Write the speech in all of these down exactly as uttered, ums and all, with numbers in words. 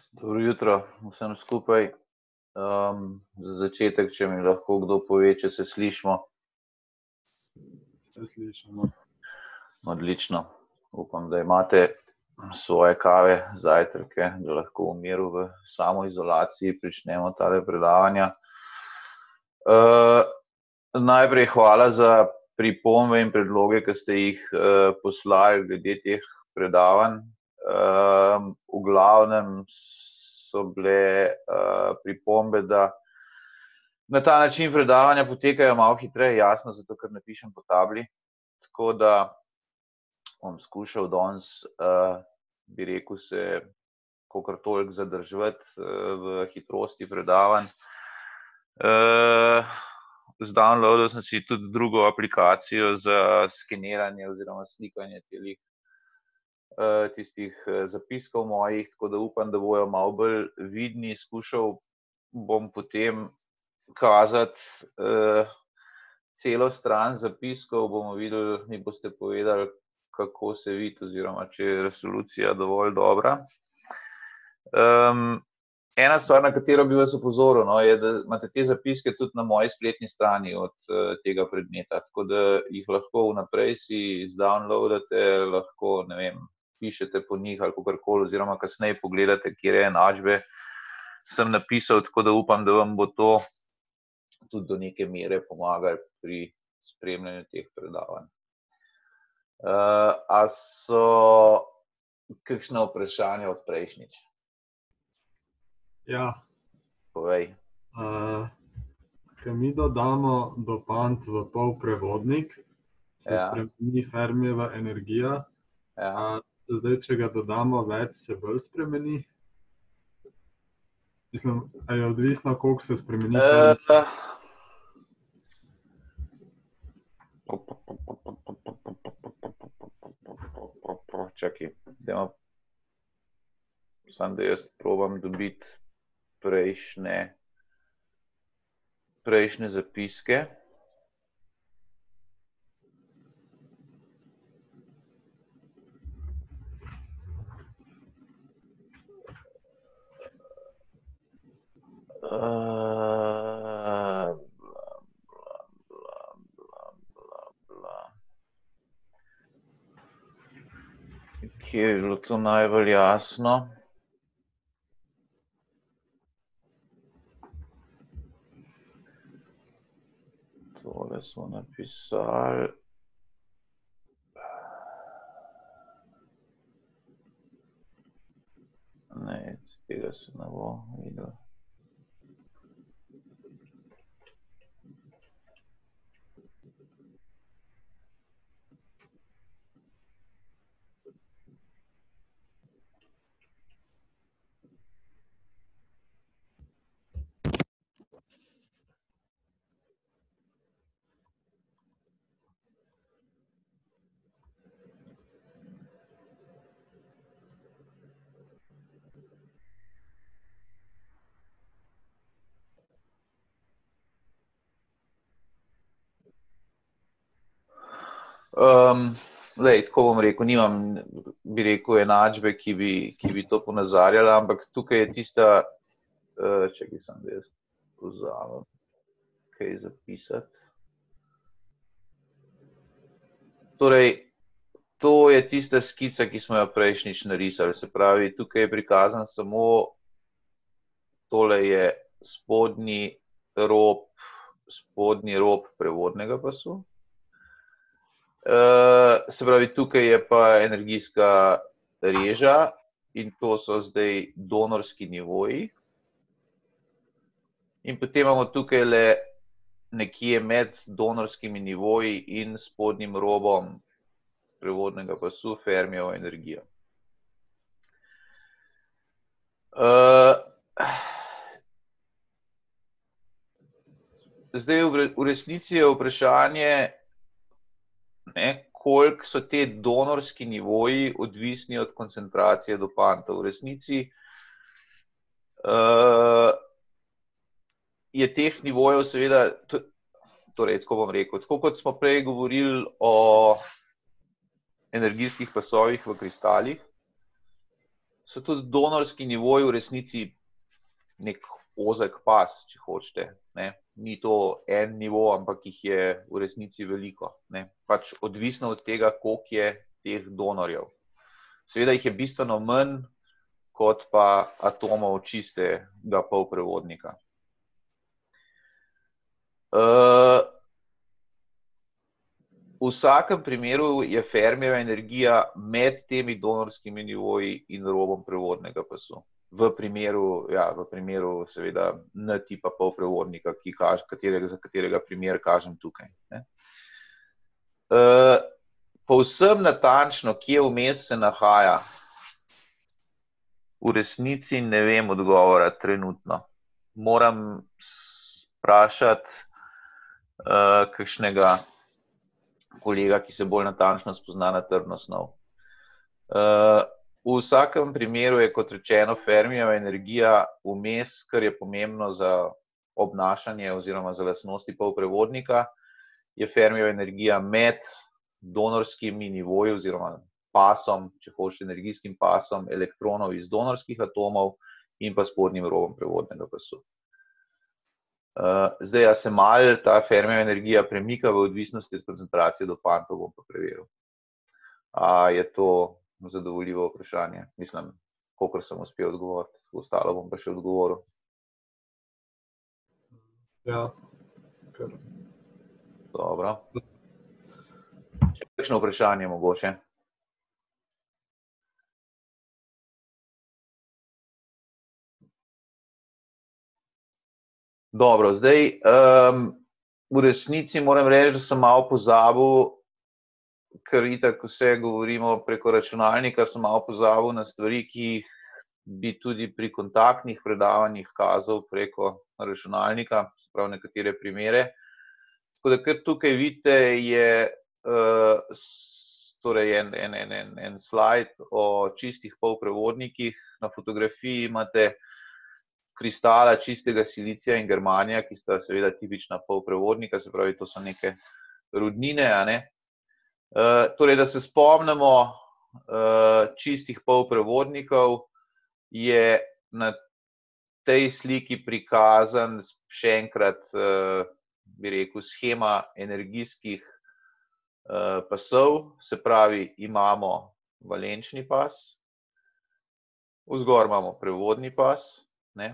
Dobro jutro vsem skupaj. Um, za začetek, če mi lahko kdo pove, če se slišimo. Se slišimo. Odlično. Upam, da imate svoje kave, zajtrke, da lahko v miru v samoizolaciji pričnemo tale predavanja. Uh, najprej hvala za pripombe in predloge, ki ste jih uh, poslali glede teh predavanj. Uh, v glavnem so bile uh, pripombe, da na ta način predavanja potekajo malo hitreje, jasno, zato ker ne pišem po tabli. Tako da bom skušal danes, uh, bi rekel, se kakor toliko zadrževati uh, v hitrosti predavanj. Uh, zdownloadil sem si tudi drugo aplikacijo za skeniranje oziroma slikanje telih tistih zapiskov mojih, tako da upam, da bojo malo bolj vidni. Skušal bom potem kazati uh, celo stran zapiskov, bomo videli, mi boste povedali, kako se vidi oziroma če je resolucija dovolj dobra. Um, ena stvar, na katero bi vas opozoril, no, je, da imate te zapiske tudi na moji spletni strani od uh, tega predmeta, tako da jih lahko vnaprej si zdownloadate, lahko, ne vem, pišete po njih ali kakorkoli, oziroma kasneje pogledate, kje enačbe sem napisal, tako da upam, da vam bo to tudi do neke mere pomagalo pri spremljanju teh predavanj. Uh, a so kakšna vprašanja od prejšnjič? Ja. Povej. Uh, ko mi dodamo dopant v polprevodnik, se Ja. spremeni Fermijeva energija. Ja. Uh, zdaj, če ga dodamo več, se bolj spremeni. Mislim, a je odvisno, koliko se spremeni Fermijeva? Uh, Čakaj, dajmo, samo da jaz probam dobiti prejšnje, prejšnje zapiske. Uh, bla, bla, bla, bla, bla, bla. Kje je bilo to najbolj jasno? Tole smo napisali. Ne, tega se ne bo videl. Um, lej, tako bom rekel, nimam, bi rekel, enačbe, ki bi, ki bi to ponazarjala, ampak tukaj je tista, uh, čakaj sem, da jaz vzamem kaj zapisati. Torej, to je tista skica, ki smo jo prejšnjič narisali, se pravi, tukaj je prikazan samo, tole je spodnji rob, spodnji rob prevodnega pasu. Uh, se pravi, tukaj je pa energijska reža in to so zdaj donorski nivoji. In potem imamo tukaj le nekje med donorskimi nivoji in spodnjim robom prevodnega pasu Fermijevo energijo. Uh, zdaj v, v resnici je vprašanje, ne, koliko so te donorski nivoji odvisni od koncentracije dopanta. V resnici uh, je teh nivojev seveda, torej, tako bom rekel, tako kot smo prej govorili o energijskih pasovih v kristalih, so tudi donorski nivoji v resnici nek ozek pas, če hočete. Ne. Ni to en nivo, ampak jih je v resnici veliko. Ne. Pač odvisno od tega, koliko je teh donorjev. Seveda jih je bistveno manj, kot pa atomov čistega polprevodnika. Uh, v vsakem primeru je Fermijeva energija med temi donorskimi nivoji in robom prevodnega pasu. V primeru, ja, v primeru seveda N tipa polprevodnika, ki kaže, katerega, za katerega primer kažem tukaj. Ne. Uh, povsem natančno, kje vmes se nahaja, v resnici ne vem odgovora trenutno. Moram vprašati uh, kakšnega kolega, ki se bolj natančno spozna na trdno snov. Uh, v vsakem primeru je, kot rečeno, Fermijeva energija vmes, kar je pomembno za obnašanje oziroma za lastnosti polprevodnika, je Fermijeva energija med donorskimi nivoji oziroma pasom, če hočete energijskim pasom elektronov iz donorskih atomov in pa spodnjim robom prevodnega pasu. Uh, zdaj, a se malo ta Fermijeva energija premika v odvisnosti od koncentracije dopantov, bom pa preveril. A je to zadovoljivo vprašanje? Mislim, kolikor sem uspel odgovoriti. Ostalo bom pa še odgovoril. Ja, kar. Dobro. Še kakšno vprašanje mogoče? Dobro, zdaj um, v resnici moram reči, da sem malo pozabil, ker itak vse govorimo preko računalnika, sem malo pozabil na stvari, ki jih bi tudi pri kontaktnih predavanjih kazal preko računalnika, se pravi nekatere primere. Tako da kar tukaj vidite je uh, torej en, en, en, en, en slajd o čistih polprevodnikih. Na fotografiji imate kristala čistega silicija in germanija, ki sta seveda tipična polprevodnika, se pravi, to so neke rudnine, a ne. Uh, torej, da se spomnimo uh, čistih polprevodnikov, je na tej sliki prikazan še enkrat, uh, bi rekel, shema energijskih uh, pasov, se pravi, imamo valenčni pas, vzgor imamo prevodni pas, ne.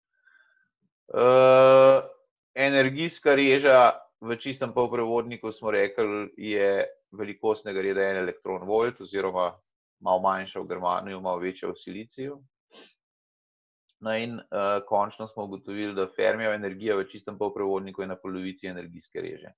Uh, energijska reža v čistem polprevodniku, smo rekli, je velikostnega reda en elektron volt, oziroma malo manjša v germaniju, malo večja v siliciju. No in uh, končno smo ugotovili, da Fermijeva energija v čistem polprevodniku je na polovici energijske reže.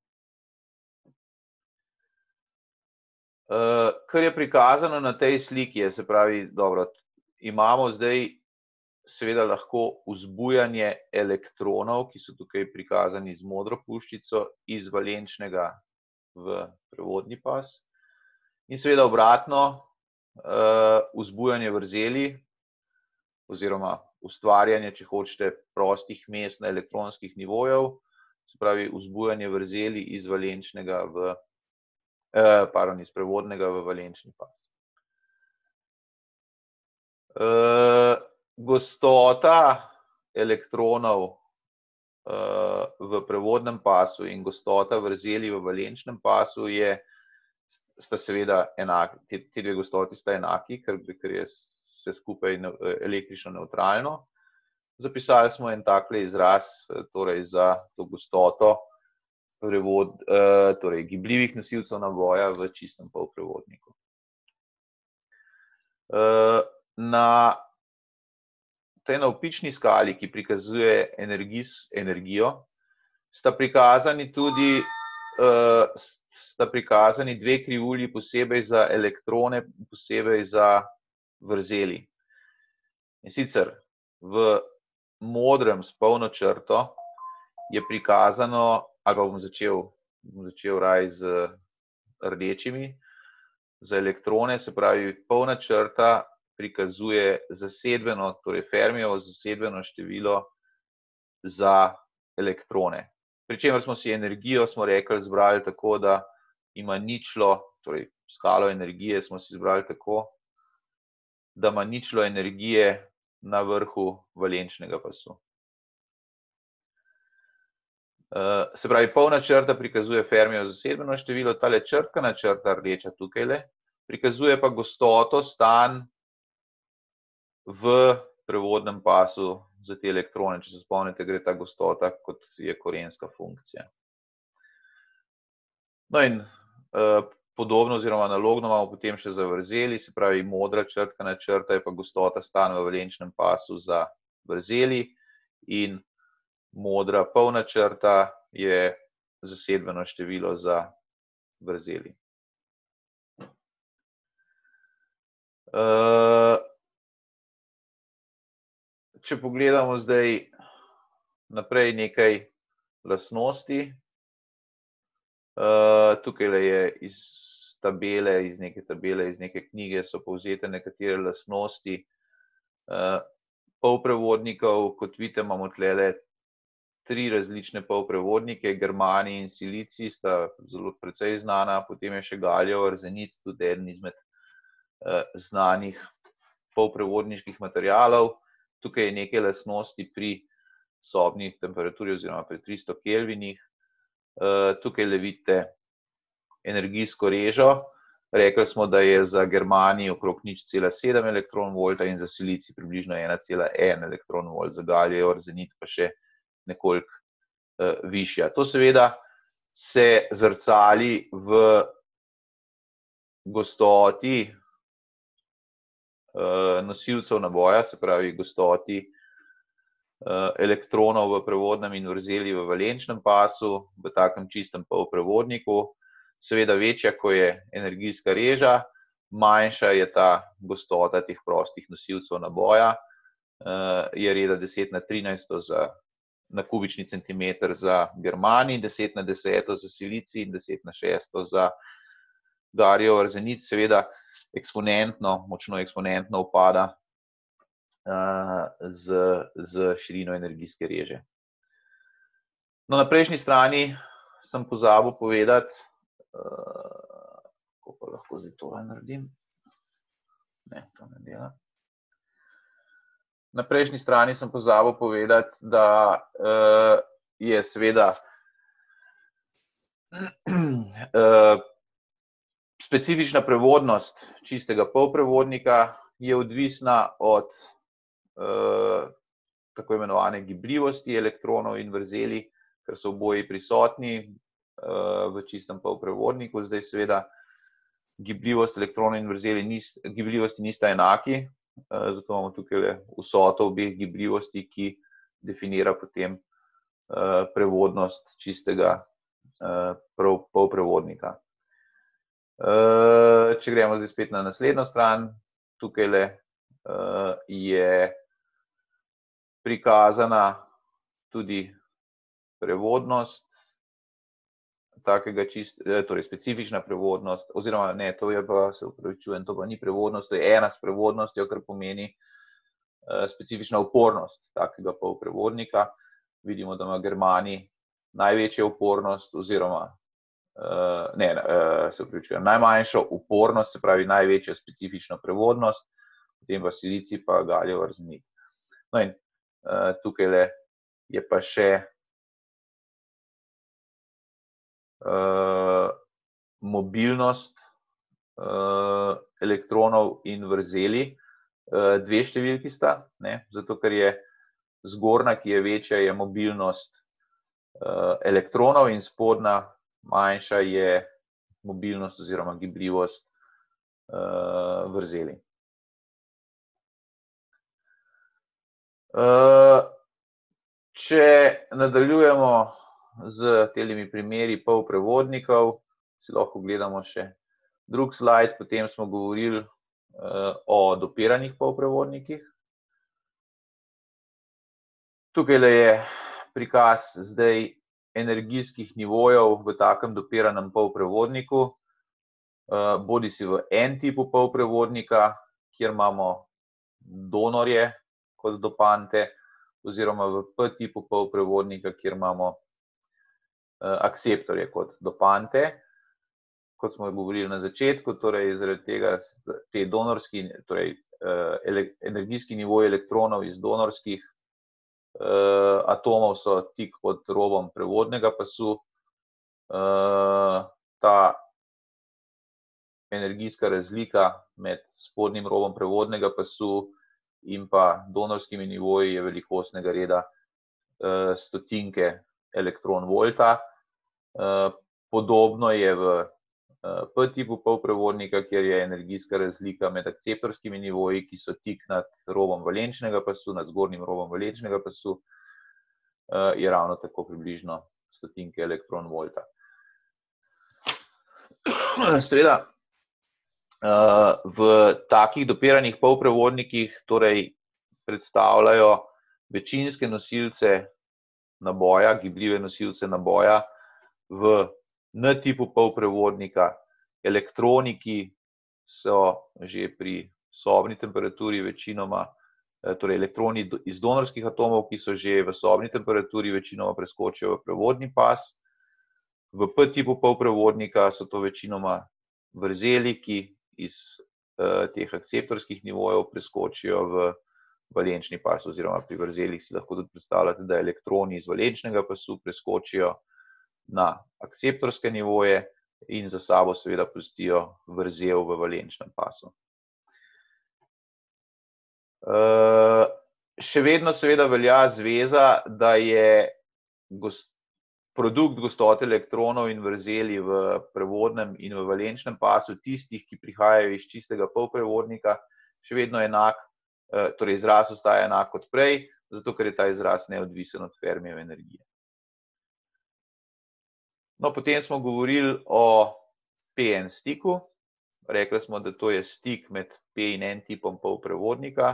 Uh, kar je prikazano na tej sliki, je, se pravi, dobro, imamo zdaj seveda lahko vzbujanje elektronov, ki so tukaj prikazani z modro puščico, iz valenčnega v prevodni pas. In seveda obratno, vzbujanje vrzeli oziroma ustvarjanje, če hočete, prostih mest na elektronskih nivojev, se pravi vzbujanje vrzeli iz valenčnega v, pardon, iz prevodnega v valenčni pas. Gostota elektronov uh, v prevodnem pasu in gostota vrzeli v valenčnem pasu je, sta seveda enaki, te, te dve gostoti sta enaki, ker, ker je vse skupaj električno nevtralno. Zapisali smo en takle izraz, torej za to gostoto prevod, uh, torej gibljivih nosilcev naboja v čistem polprevodniku. Uh, na tej navpični skali, ki prikazuje energis, energijo, sta prikazani tudi uh, sta prikazani dve krivulji, posebej za elektrone, posebej za vrzeli. In sicer v modrem s polno črto je prikazano, ali pa bom začel, bom začel raj z rdečimi, za elektrone, se pravi, polna črta prikazuje zasedbeno, torej Fermijevo zasedbeno število za elektrone. Pričemer smo si energijo, smo rekli, zbrali tako, da ima ničlo, torej skalo energije smo si zbrali tako, da ima ničlo energije na vrhu valenčnega pasu. Se pravi, polna črta prikazuje Fermijevo zasedbeno število, tale črtkana črta rdeča tukajle, prikazuje pa gostoto stanj v prevodnem pasu za te elektrone. Če se spomnite, gre ta gostota, kot je korenska funkcija. No in podobno oziroma analogno imamo potem še za vrzeli, se pravi, modra črtkana črta je pa gostota stanj v valenčnem pasu za vrzeli in modra polna črta je zasedbeno število za vrzeli. Če pogledamo zdaj naprej nekaj lastnosti, tukajle je iz tabele, iz neke tabele, iz neke knjige so povzete nekatere lastnosti polprevodnikov. Kot vidite, imamo tlele tri različne polprevodnike, germanij in silicij sta zelo precej znana, potem je še galjev arzenit, tudi eden izmed znanih polprevodniških materialov. Tukaj je nekaj lastnosti pri sobni temperaturi oziroma pri tristo kelvinih. Tukaj vidite energijsko režo. Rekli smo, da je za germanij okrog nič cela sedem elektron volta in za silicij približno ena cela en elektron volt, za galjev arzenit pa še nekoliko višja. To seveda se zrcali v gostoti nosilcev naboja, se pravi gostoti elektronov v prevodnem in vrzeli v valenčnem pasu, v takem čistem polprevodniku. Seveda večja, ko je energijska reža, manjša je ta gostota teh prostih nosilcev naboja, je reda deset na trinajsto na kubični centimeter za germanij, deset na deseto za silicij in deset na šesto za galjev arzenit. Seveda eksponentno, močno eksponentno upada z širino energijske reže. No, na prejšnji strani sem pozabil povedati, kako pa lahko zdaj tole naredim. Ne, to ne dela. Na prejšnji strani sem pozabil povedati, da je seveda specifična prevodnost čistega polprevodnika je odvisna od tako imenovane gibljivosti elektronov in vrzeli, ker so oboji prisotni v čistem polprevodniku. Zdaj seveda gibljivost elektronov in vrzeli gibljivosti nista enaki, zato imamo tukaj vsoto obeh gibljivosti, ki definira potem prevodnost čistega polprevodnika. Če gremo zdaj spet na naslednjo stran, tukajle je prikazana tudi prevodnost takega torej specifična prevodnost, oziroma ne, to je pa, se upravičujem, to pa ni prevodnost, to je ena s prevodnostjo, kar pomeni specifična upornost takega polprevodnika. Vidimo, da ima germanij največjo upornost oziroma ne, se upravičujem, najmanjšo upornost, se pravi največjo specifično prevodnost, potem pa silicij pa galjev arzenit. No in tukajle je pa še mobilnost elektronov in vrzeli. Dve številki sta, zato ker je zgornja, ki je večja, je mobilnost elektronov in spodnja, manjša, je mobilnost oziroma gibljivost vrzeli. Če nadaljujemo z temi primeri polprevodnikov, si lahko gledamo še drug slajd, potem smo govorili o dopiranih polprevodnikih. Tukajle je prikaz zdaj energijskih nivojev v takem dopiranem polprevodniku, bodisi v en tipu polprevodnika, kjer imamo donorje kot dopante, oziroma v P tipu polprevodnika, kjer imamo akceptorje kot dopante. Kot smo govorili na začetku, torej zaradi tega te donorski, torej energijski nivoj elektronov iz donorskih uh, atomov so tik pod robom prevodnega pasu. Uh, ta energijska razlika med spodnjim robom prevodnega pasu in pa donorskimi nivoji je velikostnega reda uh, stotinke elektron volta. Uh, podobno je v P-tipu polprevodnika, kjer je energijska razlika med akceptorskimi nivoji, ki so tik nad robom valenčnega pasu, nad zgornjim robom valenčnega pasu, je ravno tako približno stotinke elektron volta. Seveda, v takih dopiranih polprevodnikih torej predstavljajo večinske nosilce naboja, gibljive nosilce naboja v N-tipu polprevodnika. Elektroni, ki so že pri sobni temperaturi večinoma, torej elektroni iz donorskih atomov, ki so že v sobni temperaturi večinoma preskočijo v prevodni pas. V P-tipu polprevodnika so to večinoma vrzeli, ki iz uh, teh akceptorskih nivojev preskočijo v valenčni pas, oziroma pri vrzelih si lahko tudi predstavljate, da elektroni iz valenčnega pasu preskočijo na akceptorske nivoje in za sabo seveda pustijo vrzel v valenčnem pasu. Uh, še vedno seveda velja zveza, da je gost, produkt gostote elektronov in vrzeli v prevodnem in v valenčnem pasu tistih, ki prihajajo iz čistega polprevodnika, še vedno enak, uh, torej izraz ostaja enak kot prej, zato ker je ta izraz neodvisen od Fermijeve energije. No, potem smo govorili o P N stiku. Rekli smo, da to je stik med P in N tipom polprevodnika.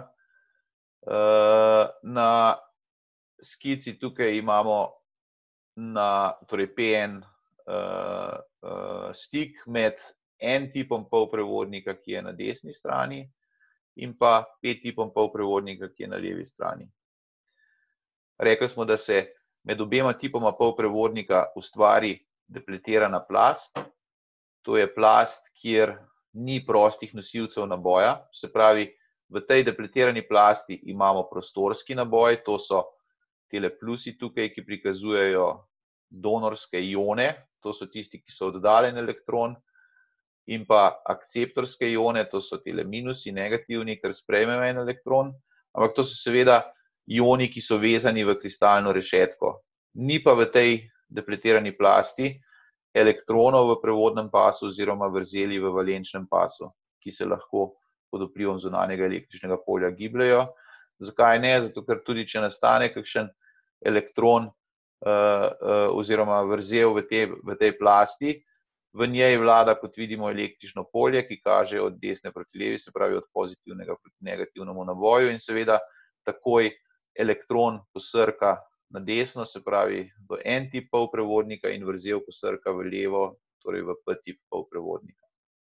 Na skici tukaj imamo na, torej P N uh, uh, stik med N tipom polprevodnika, ki je na desni strani, in pa P tipom polprevodnika, ki je na levi strani. Rekli smo, da se med obema tipoma polprevodnika ustvari depletirana plast. To je plast, kjer ni prostih nosilcev naboja. Se pravi, v tej depletirani plasti imamo prostorski naboj, to so tele plusi tukaj, ki prikazujejo donorske ione, to so tisti, ki so oddaljen elektron, in pa akceptorske ione, to so tele minusi, negativni, ker sprejmejo en elektron, ampak to so seveda ioni, ki so vezani v kristalno rešetko. Ni pa v tej depletirani plasti elektronov v prevodnem pasu oziroma vrzeli v valenčnem pasu, ki se lahko pod vplivom zunanjega električnega polja gibljajo. Zakaj ne? Zato, ker tudi če nastane kakšen elektron uh, uh, oziroma vrzel v, te, v tej plasti, v njej vlada, kot vidimo, električno polje, ki kaže od desne proti levi, se pravi od pozitivnega proti negativnemu naboju, in seveda takoj elektron posrka na desno, se pravi v N tip polprevodnika, in vrzel posrka v levo, torej v P tip polprevodnika.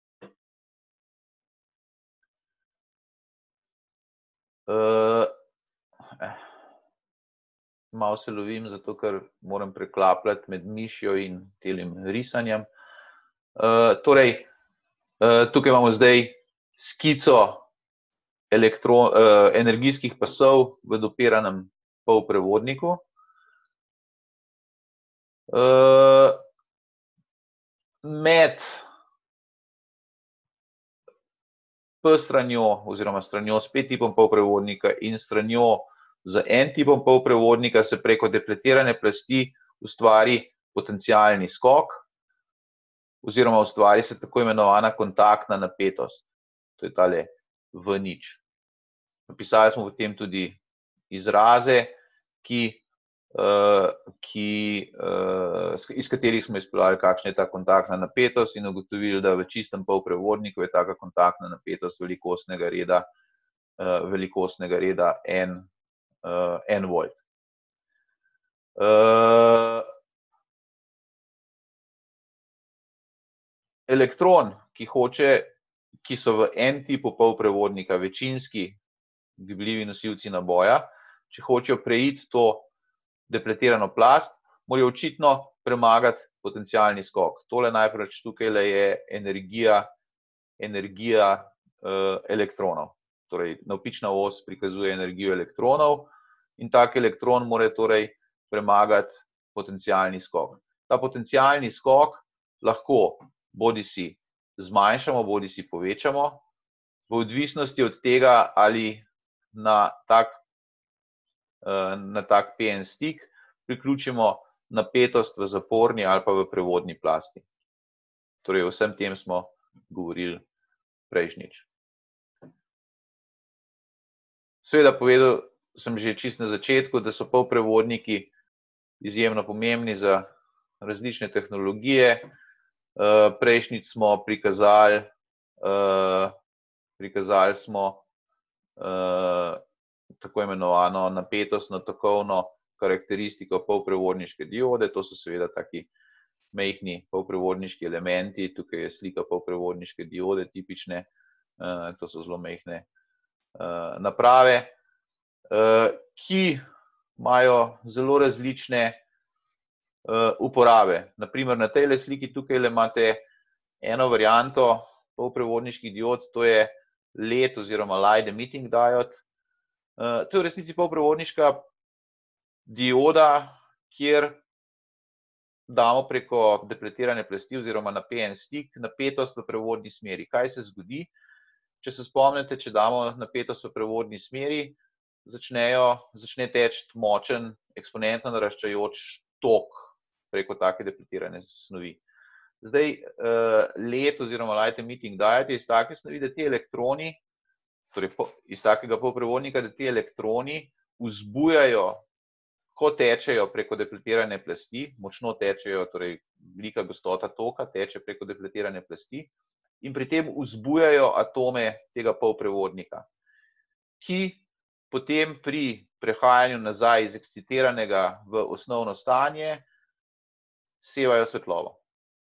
Uh, eh, malo se lovim, zato ker moram preklapljati med mišjo in telim risanjem. Uh, torej, uh, tukaj imamo zdaj skico elektron, uh, energijskih pasov v dopiranem polprevodniku. Uh, med P stranjo oziroma stranjo s P tipom polprevodnika in stranjo z N tipom polprevodnika se preko depletirane plasti ustvari potencialni skok oziroma ustvari se tako imenovana kontaktna napetost. To je tale V nič. Napisali smo potem tudi izraze, ki, uh, ki, uh, iz katerih smo izpeljali, kakšna je ta kontaktna napetost, in ugotovili, da v čistem polprevodniku je taka kontaktna napetost velikostnega reda, uh, velikostnega reda N, uh, N volt. Uh, elektron, ki hoče, ki so v N tipu polprevodnika večinski gibljivi nosilci naboja, če hočejo preiti to depletirano plast, morajo očitno premagati potencialni skok. Tole najprej tukaj je energija, energija uh, elektronov. torej navpična os prikazuje energijo elektronov in tak elektron mora torej premagati potencialni skok. Ta potencialni skok lahko bodi si zmanjšamo, bodi si povečamo, v odvisnosti od tega, ali na tak, na tak P N stik priključimo napetost v zaporni ali pa v prevodni plasti. Torej, o vsem tem smo govorili prejšnjič. Seveda povedal sem že čisto na začetku, da so polprevodniki izjemno pomembni za različne tehnologije. Prejšnjič smo prikazali, prikazali smo tako imenovano napetostno tokovno karakteristiko polprevodniške diode. To so seveda taki majhni polprevodniški elementi. Tukaj je slika polprevodniške diode tipične. To so zelo majhne naprave, ki imajo zelo različne uporabe. Naprimer, na tejle sliki tukaj imate eno varianto polprevodniških diod, to je L E D oziroma Light Emitting Diode. To je v resnici polprevodniška dioda, kjer damo preko depletirane plasti oziroma na P N stik napetost v prevodni smeri. Kaj se zgodi? Če se spomnite, če damo napetost v prevodni smeri, začnejo, začne teči močen, eksponentno naraščajoč tok preko take depletirane snovi. Zdaj, L E D oziroma Light Emitting Diode je iz take snovi, da ti elektroni, torej iz takega polprevodnika, da ti elektroni vzbujajo, ko tečejo preko depletirane plasti, močno tečejo, torej velika gostota toka teče preko depletirane plasti in pri tem vzbujajo atome tega polprevodnika, ki potem pri prehajanju nazaj iz ekscitiranega v osnovno stanje sevajo svetlobo.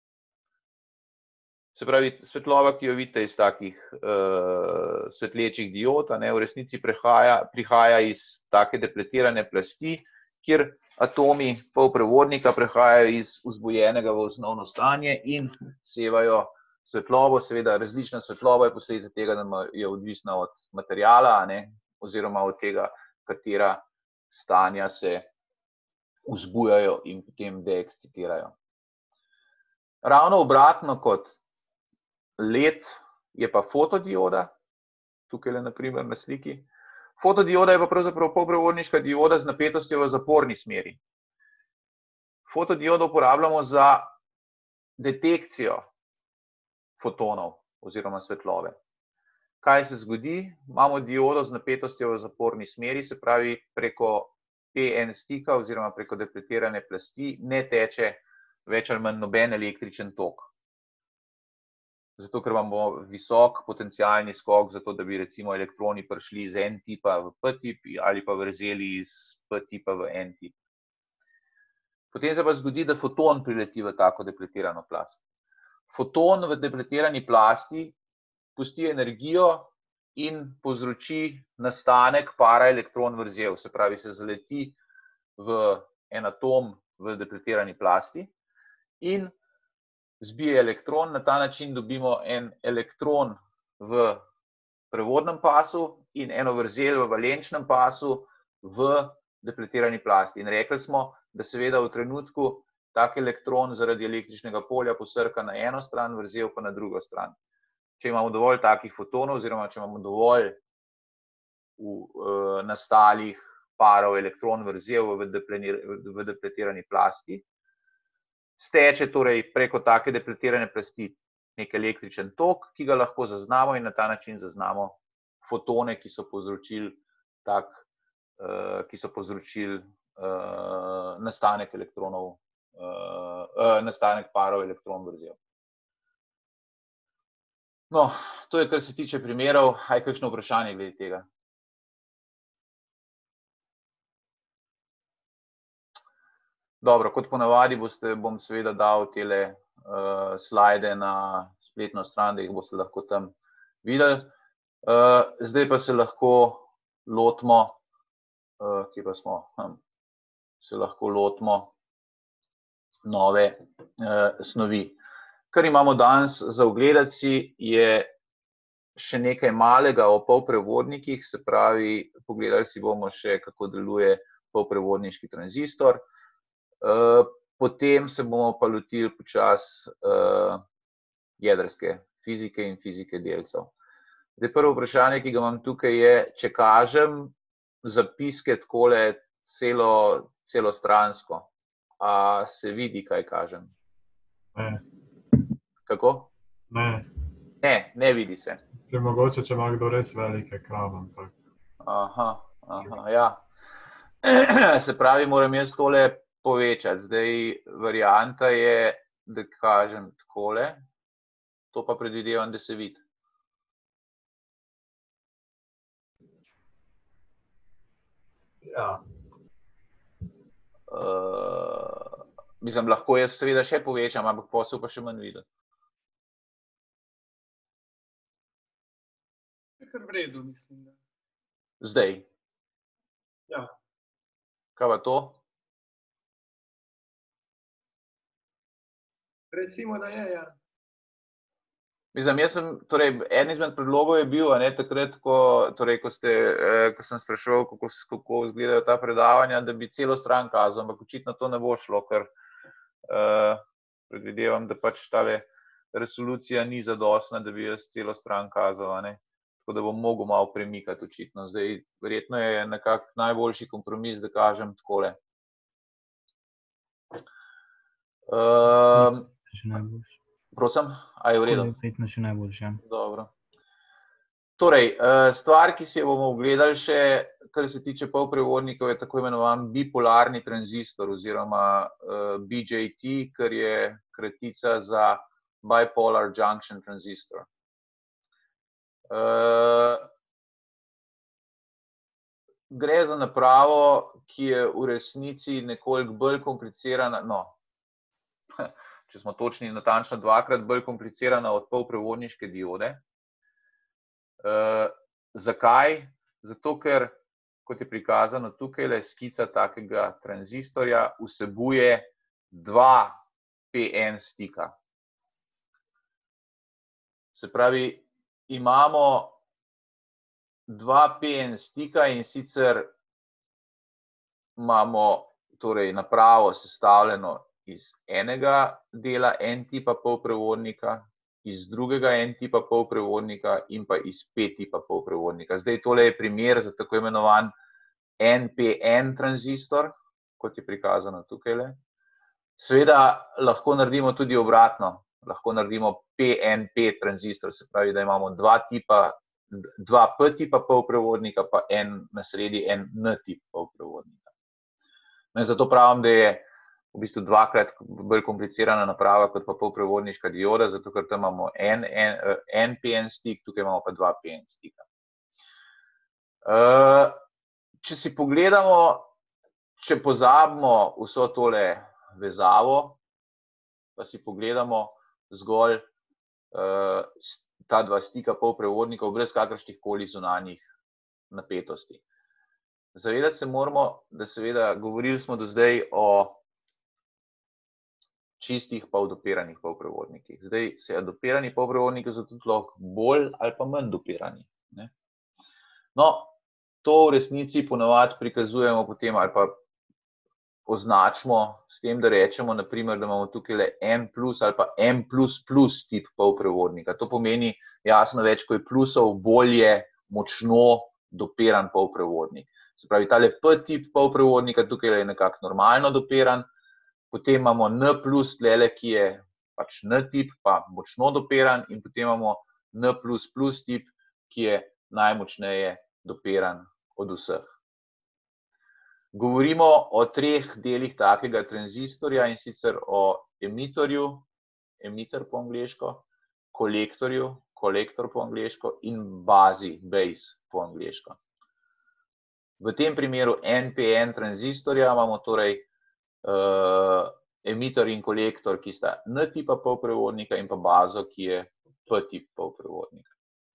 Se pravi, svetloba, ki jo vidite iz takih svetlečih diod, v resnici prihaja iz take depletirane plasti, kjer atomi polprevodnika prehajajo iz vzbujenega v osnovno stanje in sevajo svetlobo. Seveda, različna svetloba je posledica tega, da je odvisna od materiala, oziroma od tega, katera stanja se vzbujajo in potem deekscitirajo. Ravno obratno kot L E D je pa fotodioda, tukaj na primer na sliki. Fotodioda je pa pravzaprav polprevodniška dioda z napetostjo v zaporni smeri. Fotodiodo uporabljamo za detekcijo fotonov oziroma svetlobe. Kaj se zgodi? Imamo diodo z napetostjo v zaporni smeri, se pravi preko P N stika oziroma preko depletirane plasti ne teče več ali manj noben električen tok. Zato, ker imamo visok potencialni skok, zato da bi recimo elektroni prišli iz N tipa v P tip ali pa vrzeli iz P tipa v N tip. Potem se pa zgodi, da foton prileti v tako depletirano plast. Foton v depletirani plasti pusti energijo in povzroči nastanek paraelektron vrzel, se pravi, se zaleti v en atom v depletirani plasti in zbije elektron. Na ta način dobimo en elektron v prevodnem pasu in eno vrzel v valenčnem pasu v depletirani plasti. In rekli smo, da seveda v trenutku tak elektron zaradi električnega polja posrka na eno stran, vrzel pa na drugo stran. Če imamo dovolj takih fotonov oziroma če imamo dovolj nastalih parov elektron vrzel v depletirani plasti, steče torej preko take depletirane plasti nek električen tok, ki ga lahko zaznamo in na ta način zaznamo fotone, ki so povzročili tak, ki so povzročili nastanek elektronov, nastanek parov elektron vrzel. No, to je, kar se tiče primerov. A je kakšno vprašanje glede tega? Dobro, kot ponavadi boste, bom seveda dal tele slajde na spletno stran, da jih boste lahko tam videli. Zdaj pa se lahko lotimo, kje pa smo, se lahko lotimo nove snovi. Kar imamo danes za ogledati si, je še nekaj malega o polprevodnikih, se pravi, pogledali si bomo še, kako deluje polprevodniški tranzistor. Potem se bomo pa lotili počasi jedrske fizike in fizike delcev. Zdaj, prvo vprašanje, ki ga imam tukaj, je, če kažem zapiske takole celo, celostransko, a se vidi, kaj kažem? Ne. Kako? Ne. Ne, ne vidi se. Če mogoče, če ima kdo res velik ekran, ampak. Aha, aha, ja. Se pravi, moram jaz tole povečati. Zdaj, varianta je, da kažem takole. To pa predvidevam, da se vidi. Ja. Uh, mislim, lahko jaz seveda še povečam, ampak posel pa še manj videti. Je kar v redu, mislim. Da. Zdaj. Ja. Kaj pa to? Recimo, da je, ja. Mislim, jaz sem, torej, en izmed predlogov je bil, a ne, takrat, ko, torej, ko ste, ko sem spraševal, kako, kako izgledajo ta predavanja, da bi celo stran kazal, ampak očitno to ne bo šlo, ker uh, predvidevam, da pač tale resolucija ni zadostna, da bi jaz celo stran kazal, a ne. Tako da bom mogel malo premikati očitno. Zdaj, verjetno je nekako najboljši kompromis, da kažem takole. Uh, prosim, a je v redu? Verjetno še najboljši, ja. Dobro. Torej, stvar, ki si jo bomo ogledali še, kar se tiče polprevodnikov, je tako imenovan bipolarni tranzistor oziroma B J T, kar je kratica za Bipolar Junction Transistor. Gre za napravo, ki je v resnici nekoliko bolj komplicirana, no, če smo točni, natančno dvakrat bolj komplicirana od polprevodniške diode. Uh, zakaj? Zato, ker, kot je prikazano tukaj, skica takega tranzistorja vsebuje dva P N stika. Se pravi, imamo dva P N stika in sicer imamo torej, napravo sestavljeno iz enega dela N-tipa polprevodnika, iz drugega N-tipa polprevodnika in pa iz P-tipa polprevodnika. Zdaj, tole je primer za tako imenovan N P N tranzistor, kot je prikazano tukaj. Seveda lahko naredimo tudi obratno, lahko naredimo P N P tranzistor, se pravi, da imamo dva tipa, dva P-tipa polprevodnika, pa en na sredi, en N-tip polprevodnika. No, zato pravim, da je v bistvu dvakrat bolj komplicirana naprava kot pa polprevodniška dioda, zato ker tam imamo en, en, en P N stik, tukaj imamo pa dva P N stika. Uh, če si pogledamo, če pozabimo vso tole vezavo, pa si pogledamo zgolj uh, ta dva stika polprevodnikov brez kakršnih koli zunanjih napetosti. Zavedati se moramo, da seveda govorili smo do zdaj o čistih pa dopiranih polprevodnikih. Zdaj, se dopirani polprevodniki so tudi lahko bolj ali pa manj dopirani. Ne? No, to v resnici ponavadi prikazujemo potem ali pa označimo s tem, da rečemo, naprimer, da imamo tukaj le N plus ali pa N plus plus tip polprevodnika. To pomeni jasno več, ko je plusov, bolje močno dopiran polprevodnik. Se pravi, tale P-tip polprevodnika tukaj je nekako normalno dopiran, potem imamo N plus tlele, ki je pač N-tip, pa močno dopiran, in potem imamo N plus plus tip, ki je najmočneje dopiran od vseh. Govorimo o treh delih takega tranzistorja, in sicer o emitorju, emitor po angleško, kolektorju, kolektor po angleško, in bazi, base po angleško. V tem primeru N P N tranzistorja imamo torej Uh, emitor in kolektor, ki sta N-tipa polprevodnika, in pa bazo, ki je P-tip polprevodnika.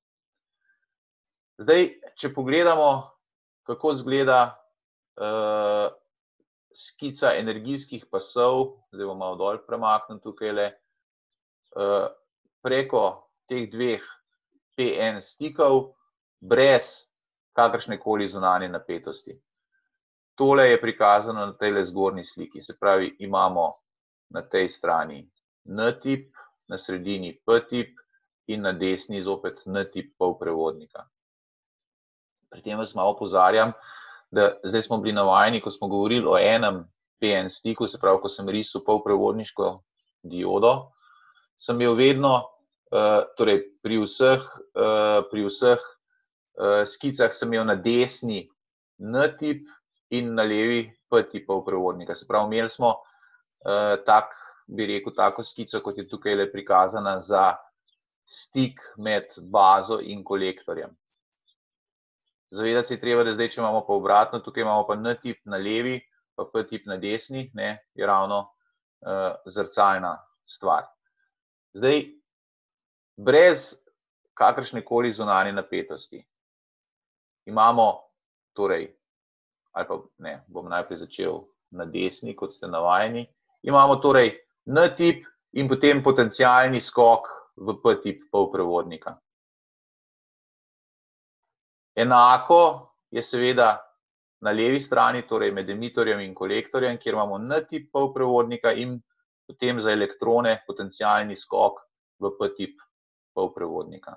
Zdaj, če pogledamo, kako izgleda uh, skica energijskih pasov, zdaj bom malo dol premaknil tukaj, uh, preko teh dveh P N stikov brez kakršnekoli zunanje napetosti. Tole je prikazano na tej zgornji sliki, se pravi, imamo na tej strani N-tip, na sredini P-tip in na desni zopet N-tip polprevodnika. Pri tem vas malo opozarjam, da zdaj smo bili navajeni, ko smo govorili o enem P N stiku, se pravi, ko sem risal polprevodniško diodo, sem imel vedno, torej pri vseh, pri vseh skicah sem imel na desni N-tip in na levi P-tip polprevodnika. Se pravi, imeli smo tak, bi rekel, tako skico, kot je tukaj le prikazana za stik med bazo in kolektorjem. Zavedati se je treba, da zdaj, če imamo pa obratno, tukaj imamo pa N-tip na levi, pa P-tip na desni, ne, je ravno zrcalna stvar. Zdaj, brez kakršnekoli zunanje napetosti imamo, torej, ali pa ne, bom najprej začel na desni, kot ste navajeni, imamo torej N-tip in potem potencialni skok v P-tip polprevodnika. Enako je seveda na levi strani, torej med emitorjem in kolektorjem, kjer imamo N-tip polprevodnika in potem za elektrone potencialni skok v P-tip polprevodnika.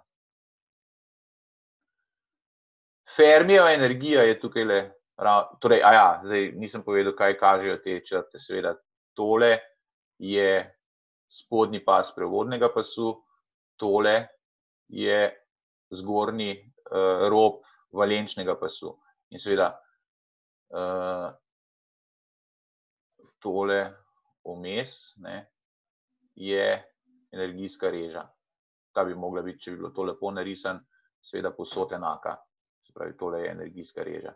Fermijeva energija je tukaj le, torej, a ja, zdaj nisem povedal, kaj kažejo te črte, seveda tole je spodnji pas prevodnega pasu, tole je zgornji rob valenčnega pasu. In seveda tole vmes je energijska reža. Ta bi mogla biti, če bi bilo to lepo narisan, seveda povsod enaka. Se pravi, tole je energijska reža.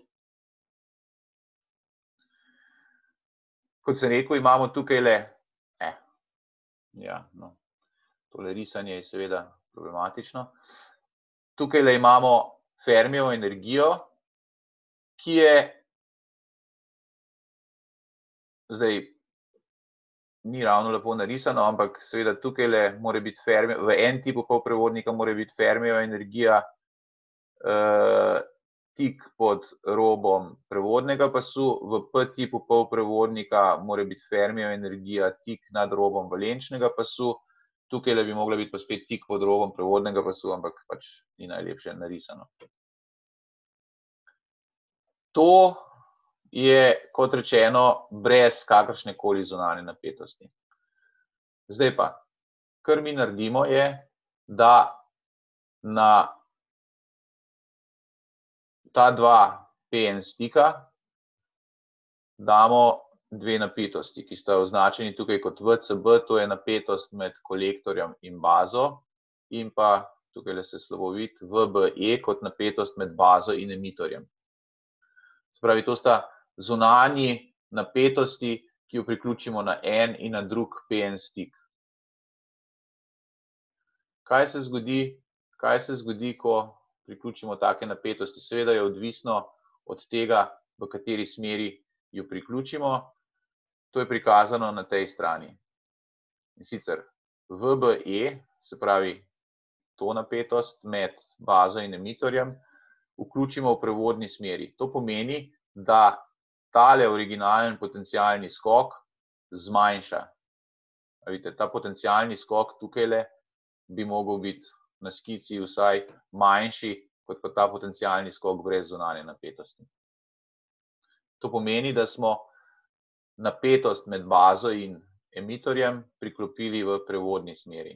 Kot sem rekel, imamo tukaj le, eh, ja, no, tole risanje je seveda problematično. Tukaj le imamo Fermijevo energijo, ki je, zdaj, ni ravno lepo narisano, ampak seveda tukaj le mora biti Fermijev, v en tipu polprevodnika mora biti Fermijeva energija tik pod robom prevodnega pasu, v P-tipu polprevodnika mora biti Fermijeva energija tik nad robom valenčnega pasu, tukaj le bi mogla biti pa spet tik pod robom prevodnega pasu, ampak pač ni najlepše narisano. To je, kot rečeno, brez kakršnekoli zunanje napetosti. Zdaj pa, kar mi naredimo je, da na ta dva P N stika damo dve napetosti, ki sta označeni tukaj kot V C B, to je napetost med kolektorjem in bazo, in pa tukaj se slabo vidi V B E kot napetost med bazo in emitorjem. Se pravi, to sta zunanji napetosti, ki jo priključimo na en in na drug P N stik. Kaj se zgodi, kaj se zgodi, ko priključimo take napetosti? Seveda je odvisno od tega, v kateri smeri jo priključimo. To je prikazano na tej strani. In sicer V B E, se pravi to napetost med bazo in emitorjem, vključimo v prevodni smeri. To pomeni, da tale originalen potencialni skok zmanjša. Vidite, ta potencialni skok tukajle bi mogel biti na skici vsaj manjši, kot pa ta potencialni skok brez zunanje napetosti. To pomeni, da smo napetost med bazo in emitorjem priklopili v prevodni smeri.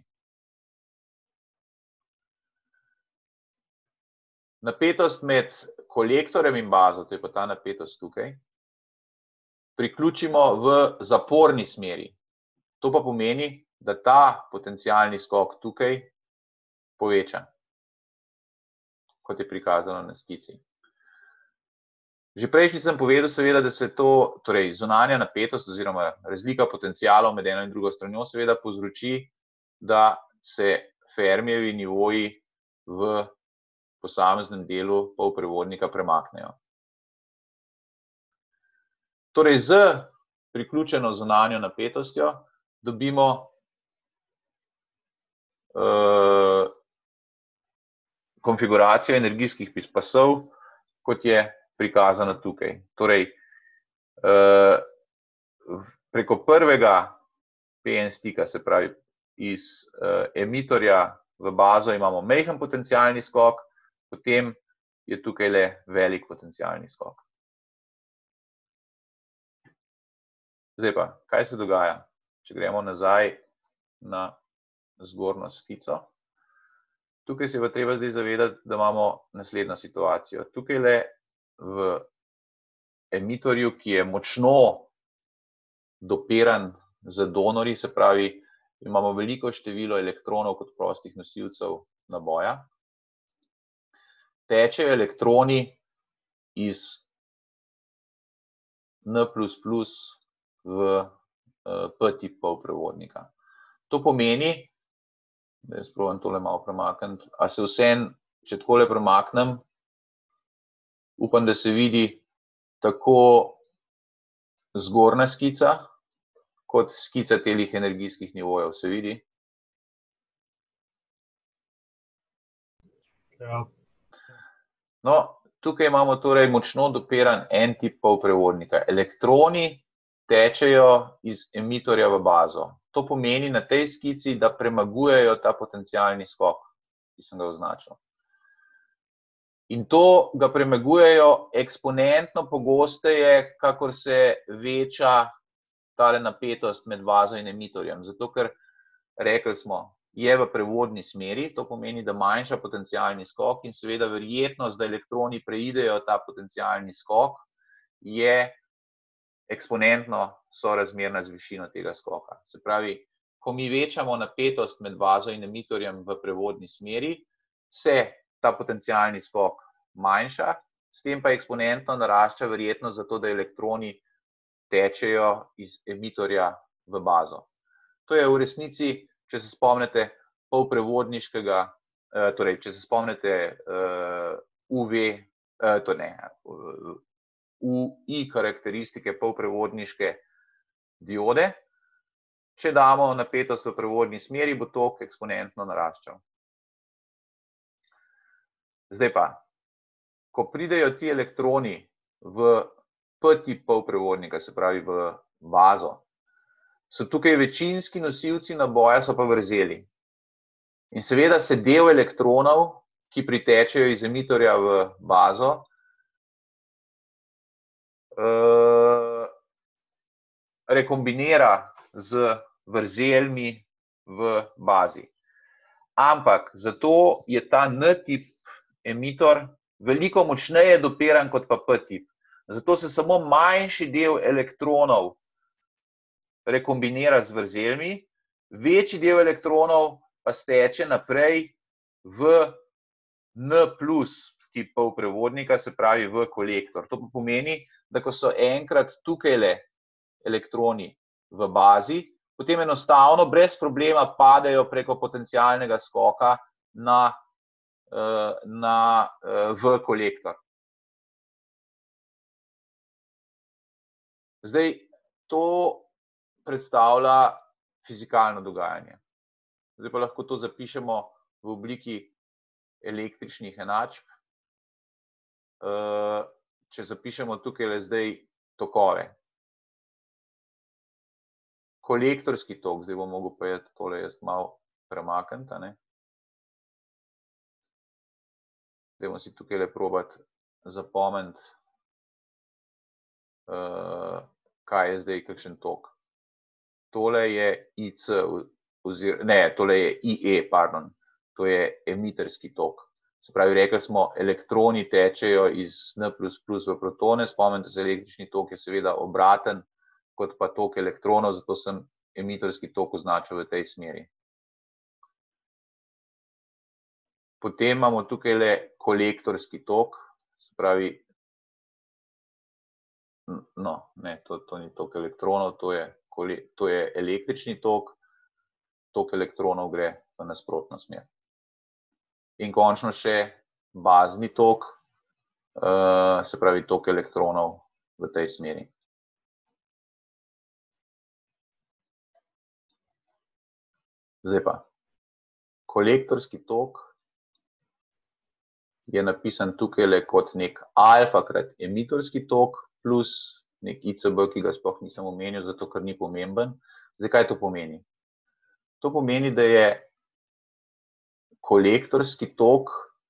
Napetost med kolektorjem in bazo, to je pa ta napetost tukaj, priključimo v zaporni smeri. To pa pomeni, da ta potencialni skok tukaj poveča, kot je prikazano na skici. Že prejšnjič sem povedal, seveda, da se to, torej zunanja napetost oziroma razlika potencialov med eno in drugo stranjo seveda povzroči, da se Fermijevi nivoji v posameznem delu polprevodnika premaknejo. Torej, z priključeno zunanjo napetostjo dobimo konfiguracijo energijskih pasov, kot je prikazano tukaj. Torej, preko prvega P N stika, se pravi iz emitorja v bazo, imamo majhen potencialni skok, potem je tukaj le velik potencialni skok. Zdaj pa, kaj se dogaja, če gremo nazaj na zgornjo skico. Tukaj se je pa treba zdaj zavedati, da imamo naslednjo situacijo. Tukaj le v emitorju, ki je močno dopiran z donorji, se pravi, imamo veliko število elektronov kot prostih nosilcev naboja. Tečejo elektroni iz N plus plus v P-tip polprevodnika. To pomeni, da jaz probam tole malo premakniti, a se vseeno, če takole premaknem, upam, da se vidi tako zgornja skica, kot skica telih energijskih nivojev. Se vidi? Ja. No, tukaj imamo torej močno dopiran en tip polprevodnika. Elektroni tečejo iz emitorja v bazo. To pomeni na tej skici, da premagujejo ta potencialni skok, ki sem ga označil. In to ga premagujejo eksponentno pogosteje, kakor se veča tale napetost med bazo in emitorjem. Zato, ker rekli smo, je v prevodni smeri, to pomeni, da manjša potencialni skok in seveda verjetnost, da elektroni preidejo ta potencialni skok, je eksponentno sorazmerna z višino tega skoka. Se pravi, ko mi večamo napetost med bazo in emitorjem v prevodni smeri, se ta potencialni skok manjša, s tem pa eksponentno narašča verjetnost za to, da elektroni tečejo iz emitorja v bazo. To je v resnici, če se spomnite polprevodniškega, torej, če se spomnite U V, to ne, U I karakteristike polprevodniške diode. Če damo napetost v prevodni smeri, bo tok eksponentno naraščal. Zdaj pa, ko pridejo ti elektroni v P-tip polprevodnika, se pravi v bazo, so tukaj večinski nosilci naboja, so pa vrzeli. In seveda se del elektronov, ki pritečejo iz emitorja v bazo, rekombinira z vrzeljmi v bazi. Ampak zato je ta N-tip emitor veliko močneje dopiran kot pa P-tip. Zato se samo manjši del elektronov rekombinira z vrzeljmi, večji del elektronov pa steče naprej v N plus tip polprevodnika, se pravi v kolektor. To pomeni, da ko so enkrat tukajle elektroni v bazi, potem enostavno brez problema padejo preko potencialnega skoka na, na, v kolektor. Zdaj, to predstavlja fizikalno dogajanje. Zdaj pa lahko to zapišemo v obliki električnih enačb. Če zapišemo tukaj zdaj tokove. Kolektorski tok, zdaj bom mogel pa jaz tole jaz malo premakniti, a ne. Dajmo si tukaj probati zapomniti, kaj je zdaj kakšen tok. Tole je I C, ne, tole je I E, pardon, to je emiterski tok. Se pravi, rekli smo, elektroni tečejo iz N plus plus v protone, spomnite se, električni tok je seveda obraten kot pa tok elektronov, zato sem emiterski tok označil v tej smeri. Potem imamo tukaj le kolektorski tok, se pravi, no, ne, to, to ni tok elektronov, to je, to je električni tok, tok elektronov gre v nasprotno smer. In končno še bazni tok, se pravi tok elektronov v tej smeri. Zdaj pa, kolektorski tok je napisan tukaj kot nek alfa krat emitorski tok plus nek I C B, ki ga sploh nisem omenil, zato ker ni pomemben. Zdaj, kaj to pomeni? To pomeni, da je kolektorski tok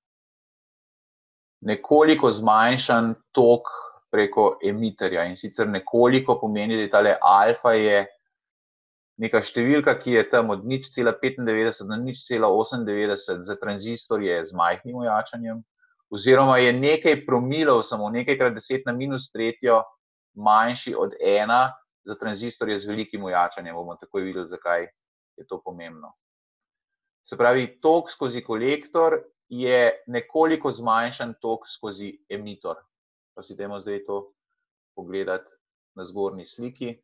nekoliko zmanjšan tok preko emiterja. In sicer nekoliko pomeni, da tale alfa je neka številka, ki je tam od nič cela petindevetdeset na nič cela osemindevetdeset za tranzistorje z majhnim ojačanjem, oziroma je nekaj promilov, samo nekaj krat deset na minus tretjo, manjši od ena za tranzistorje z velikim ojačanjem. Bomo takoj videli, zakaj je to pomembno. Se pravi, tok skozi kolektor je nekoliko zmanjšan tok skozi emitor. Pa si dajmo zdaj to pogledati na zgornji sliki.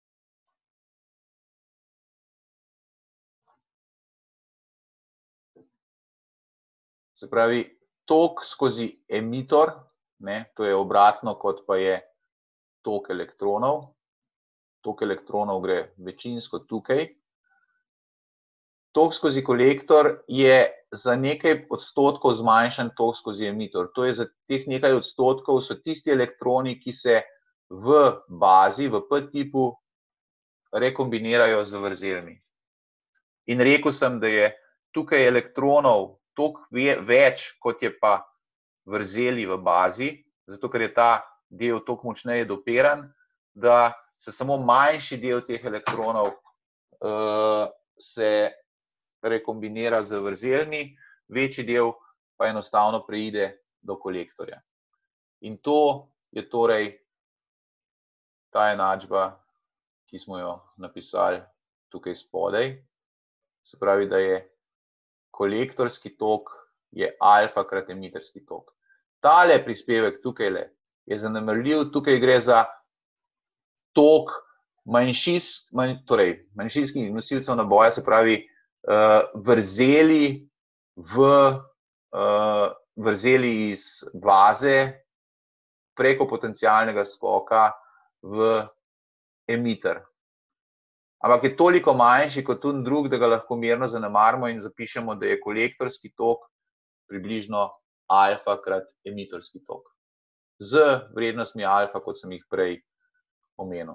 Se pravi, tok skozi emitor, ne, to je obratno, kot pa je tok elektronov. Tok elektronov gre večinsko tukaj. Tok skozi kolektor je za nekaj odstotkov zmanjšan tok skozi emitor. To je za teh nekaj odstotkov so tisti elektroni, ki se v bazi, v P-tipu rekombinirajo z vrzelmi. In rekel sem, da je tukaj elektronov toliko več, kot je pa vrzeli v bazi, zato ker je ta del toliko močneje dopiran, da se samo manjši del teh elektronov uh, se rekombinira z vrzelmi, večji del pa enostavno preide do kolektorja. In to je torej ta enačba, ki smo jo napisali tukaj spodaj. Se pravi, da je kolektorski tok je alfa krat emiterski tok. Tale prispevek tukajle je zanemarljiv, tukaj gre za tok manjšinskih, torej manjšinskih nosilcev naboja, se pravi vrzeli v vrzeli iz baze preko potencialnega skoka v emiter. Ampak je toliko manjši kot tudi drug, da ga lahko mirno zanemarimo in zapišemo, da je kolektorski tok približno alfa krat emitorski tok. Z vrednostmi alfa, kot sem jih prej omenil.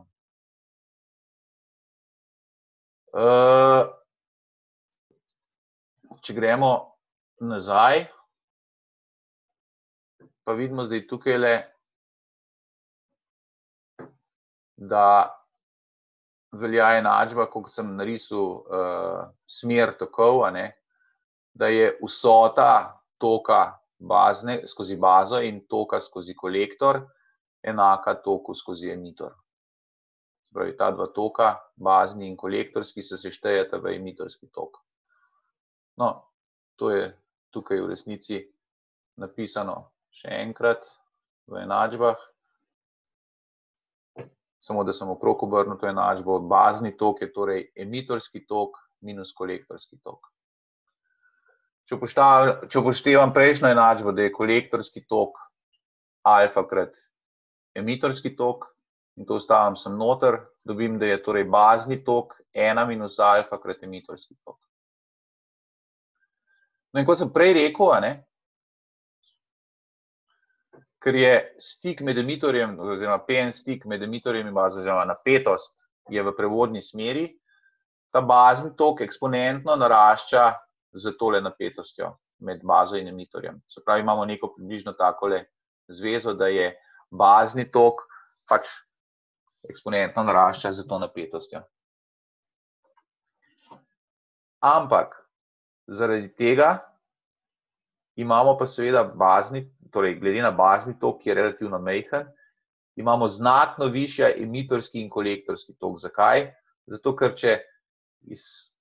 Če gremo nazaj, pa vidimo zdaj tukajle, da velja enačba, kot sem narisal uh, smer tokov, a ne, da je vsota toka bazne, skozi bazo in toka skozi kolektor enaka toku skozi emitor. Se pravi, ta dva toka, bazni in kolektorski, se seštejeta v emitorski tok. No, to je tukaj v resnici napisano še enkrat v enačbah. Samo da sem okrog obrnil to enačbo, bazni tok je torej emitorski tok minus kolektorski tok. Če upoštevam prejšnjo enačbo, da je kolektorski tok alfa krat emitorski tok, in to vstavim sem noter, dobim, da je torej bazni tok ena minus alfa krat emitorski tok. No in kot sem prej rekel, a ne, ker je stik med emitorjem, oziroma P N stik med emitorjem in bazo, oziroma napetost je v prevodni smeri, ta bazni tok eksponentno narašča z tole napetostjo med bazo in emitorjem. Se pravi, imamo neko približno takole zvezo, da je bazni tok pač eksponentno narašča z to napetostjo. Ampak zaradi tega imamo pa seveda bazni, torej glede na bazni tok, ki je relativno majhen, imamo znatno višja emitorski in kolektorski tok. Zakaj? Zato, ker če iz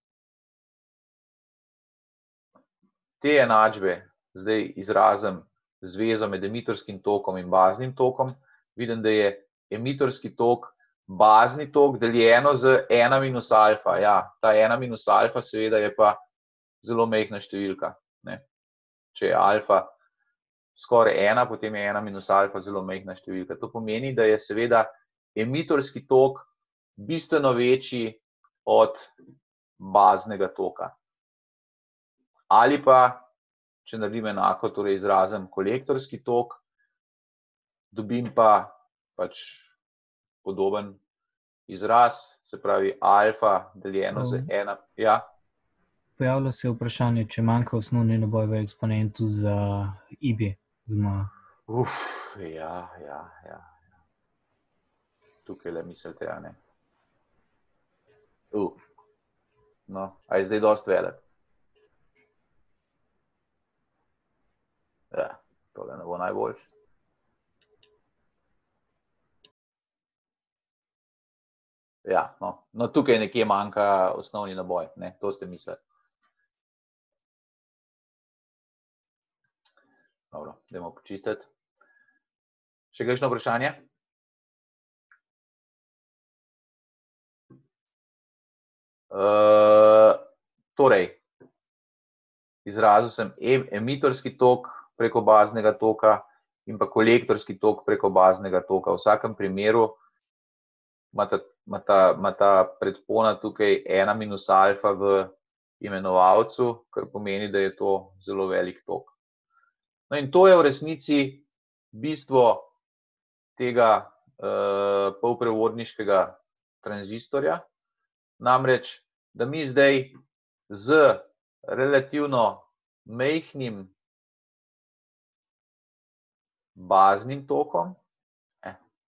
te enačbe zdaj izrazim zvezo med emitorskim tokom in baznim tokom, vidim, da je emitorski tok bazni tok deljeno z ena minus alfa. Ja, ta ena minus alfa seveda je pa zelo majhna številka. Ne? Če je alfa skoraj ena, potem je ena minus alfa zelo majhna številka. To pomeni, da je seveda emitorski tok bistveno večji od baznega toka. Ali pa če naredim enako, torej izrazim kolektorski tok, dobim pa pač podoben izraz, se pravi alfa deljeno z ena. Ja. Pojavlja se vprašanje, če manjka osnovni naboj v eksponentu za I B. Zma. Uf, ja, ja, ja. Tukaj le mislite, ja, ne. Uf. No, a je zdaj dosti velik? Ja, tole ne bo najboljši. Ja, no, no tukaj nekje manjka osnovni naboj, ne, to ste mislili. Dobro, dajmo počistiti. Še kakšno vprašanje? Uh, torej, izrazil sem emitorski tok preko baznega toka in pa kolektorski tok preko baznega toka. V vsakem primeru ima ta, ima ta, ima ta predpona tukaj ena minus alfa v imenovalcu, kar pomeni, da je to zelo velik tok. No in to je v resnici bistvo tega uh, polprevodniškega tranzistorja. Namreč, da mi zdaj z relativno majhnim baznim tokom, eh,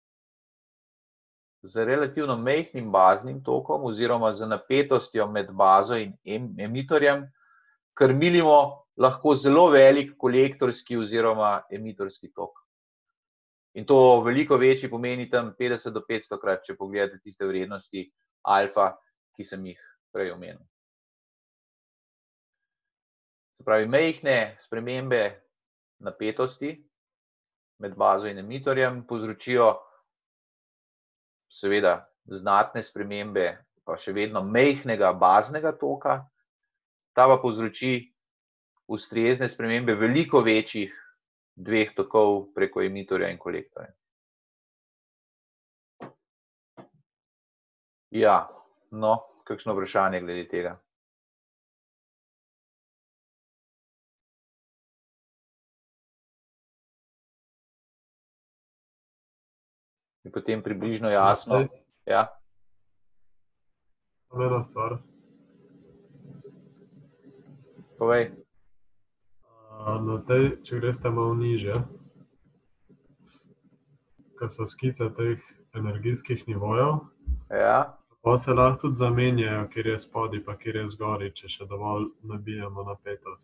z relativno majhnim baznim tokom oziroma z napetostjo med bazo in emitorjem krmilimo lahko zelo velik kolektorski oziroma emitorski tok. In to veliko večji pomeni tam petdeset do petsto krat, če pogledate tiste vrednosti alfa, ki sem jih prej omenil. Se pravi, majhne spremembe napetosti med bazo in emitorjem povzročijo seveda znatne spremembe, pa še vedno majhnega baznega toka, ta pa povzroči ustrezne spremembe veliko večjih dveh tokov preko emitorja in kolektorja. Ja, no, kakšno vprašanje glede tega? Je potem približno jasno? Ja. Ena stvar. Povej. Na tej, če greste malo nižje, ko so skice teh energijskih nivojev, ja. pa se lahko tudi zamenjajo, kjer je spodaj, pa kjer je zgoraj, če še dovolj nabijemo napetost.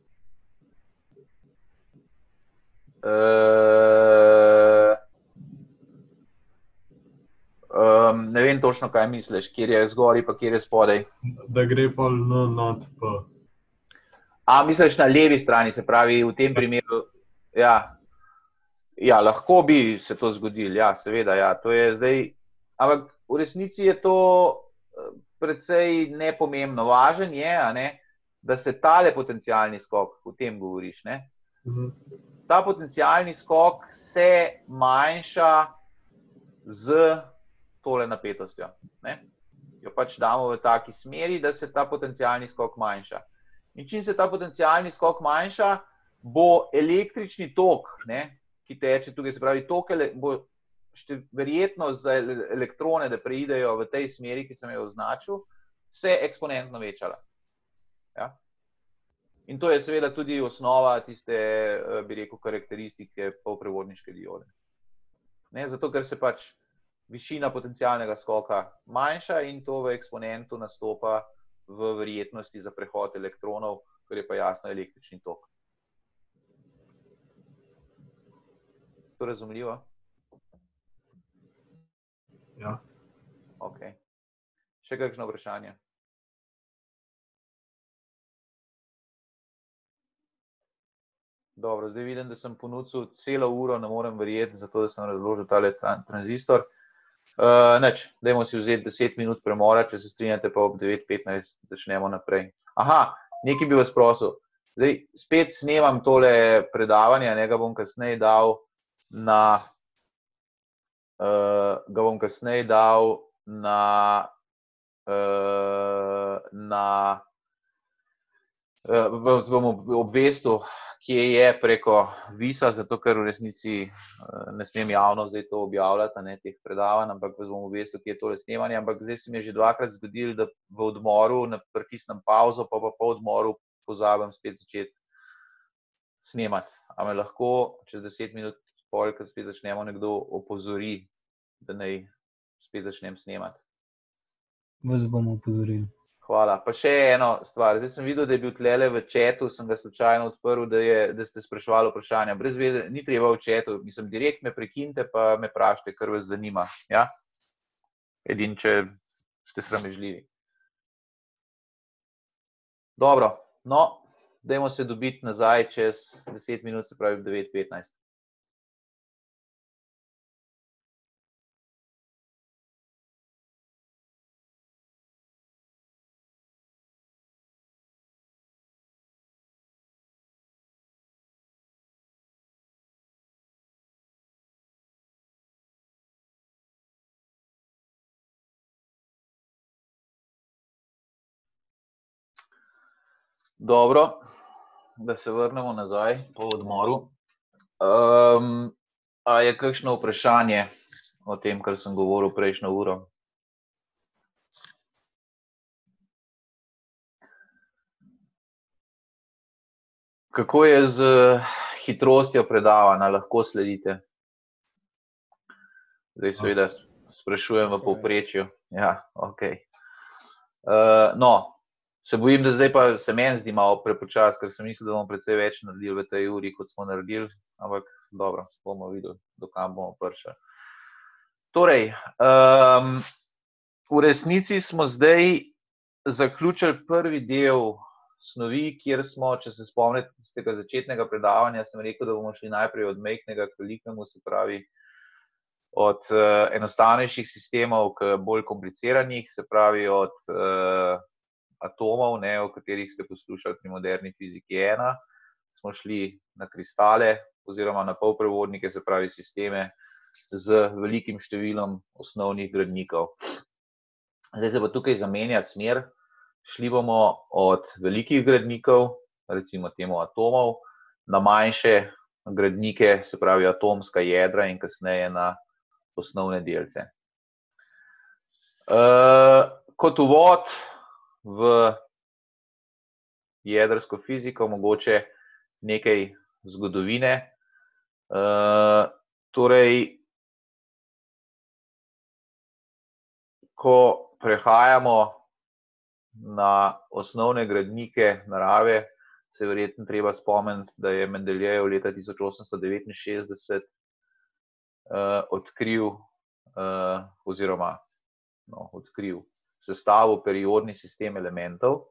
Uh, um, ne vem točno, kaj misliš, kjer je zgoraj, pa kjer je spodaj. Da gre pol N nad P. A, misliš na levi strani, se pravi v tem primeru, ja, ja, lahko bi se to zgodilo, ja, seveda, ja, to je zdaj, ampak v resnici je to precej nepomembno. Važen je, a ne, da se tale potencialni skok, o tem govoriš, ne, Mhm. ta potencialni skok se manjša z tole napetostjo, ne, jo pač damo v taki smeri, da se ta potencialni skok manjša. In čim se ta potencialni skok manjša, bo električni tok, ne, ki teče tukaj, se pravi, tok bo verjetnost za elektrone, da preidejo v tej smeri, ki sem jo označil, se eksponentno večala. Ja? In to je seveda tudi osnova tiste, bi rekel, karakteristike polprevodniške diode. Ne, zato, ker se pač višina potencialnega skoka manjša in to v eksponentu nastopa v verjetnosti za prehod elektronov, kar je pa jasno električni tok. To razumljivo? Ja. Ok. Še kakšno vprašanje? Dobro, zdaj vidim, da sem ponudil celo uro, ne morem verjeti, zato da sem razložil tale tranzistor. Uh, neč, dajmo si vzeti deset minut premora, če se strinjate, pa ob devet petnajst začnemo naprej. Aha, nekaj bi vas prosil. Zdaj, spet snemam tole predavanje, ne ga bom kasneje dal na, uh, ga bom kasneje dal na, uh, na Vas bom obvestil, kje je preko Visa, zato ker v resnici ne smem javno zdaj to objavljati, ne, teh predavanj, ampak vas bom obvestil, kje je tole snemanje, ampak zdaj se mi je že dvakrat zgodilo, da v odmoru pritisnem pavzo, pa pa po odmoru pozabim spet začeti snemati. A me lahko čez deset minut pol, ko spet začnemo, nekdo opozori, da naj spet začnem snemati? Vas bomo opozorili. Hvala. Pa še eno stvar. Zdaj sem videl, da je bil tlele v chatu, sem ga slučajno odprl, da, je, da ste spraševali vprašanja. Brez veze, ni treba v chatu. Mislim, direkt me prekinite, pa me vprašajte, kar vas zanima. Ja? Edin, če ste sramežljivi. Dobro, no, dajmo se dobiti nazaj čez deset minut, se pravi devet petnajst. Dobro, da se vrnemo nazaj po odmoru. Um, a je kakšno vprašanje o tem, kar sem govoril prejšnjo uro? Kako je z hitrostjo predavanja, lahko sledite? Zdaj seveda sprašujem v povprečju. Ja, okej. Uh, no, se bojim, da zdaj pa se meni zdi malo prepočas, ker sem mislil, da bomo precej več naredili v tej uri, kot smo naredili, ampak dobro, bomo videli, dokam bomo prišli. Torej, um, v resnici smo zdaj zaključili prvi del snovi, kjer smo, če se spomnite iz tega začetnega predavanja, sem rekel, da bomo šli najprej od majhnega k velikemu, se pravi od uh, enostavnejših sistemov k bolj kompliciranih, se pravi od uh, atomov, ne, o katerih ste poslušali pri moderni fiziki ena, smo šli na kristale oziroma na polprevodnike, se pravi sisteme z velikim številom osnovnih gradnikov. Zdaj se pa tukaj zamenja smer. Šli bomo od velikih gradnikov, recimo temu atomov, na manjše gradnike, se pravi atomska jedra in kasneje na osnovne delce. Uh, kot uvod v jedrsko fiziko, mogoče nekaj zgodovine. Uh, torej, ko prehajamo na osnovne gradnike narave, se verjetno treba spomniti, da je Mendelejev leta tisoč osemsto devetinšestdeset uh, odkril uh, oziroma no, odkril sestavil periodni sistem elementov,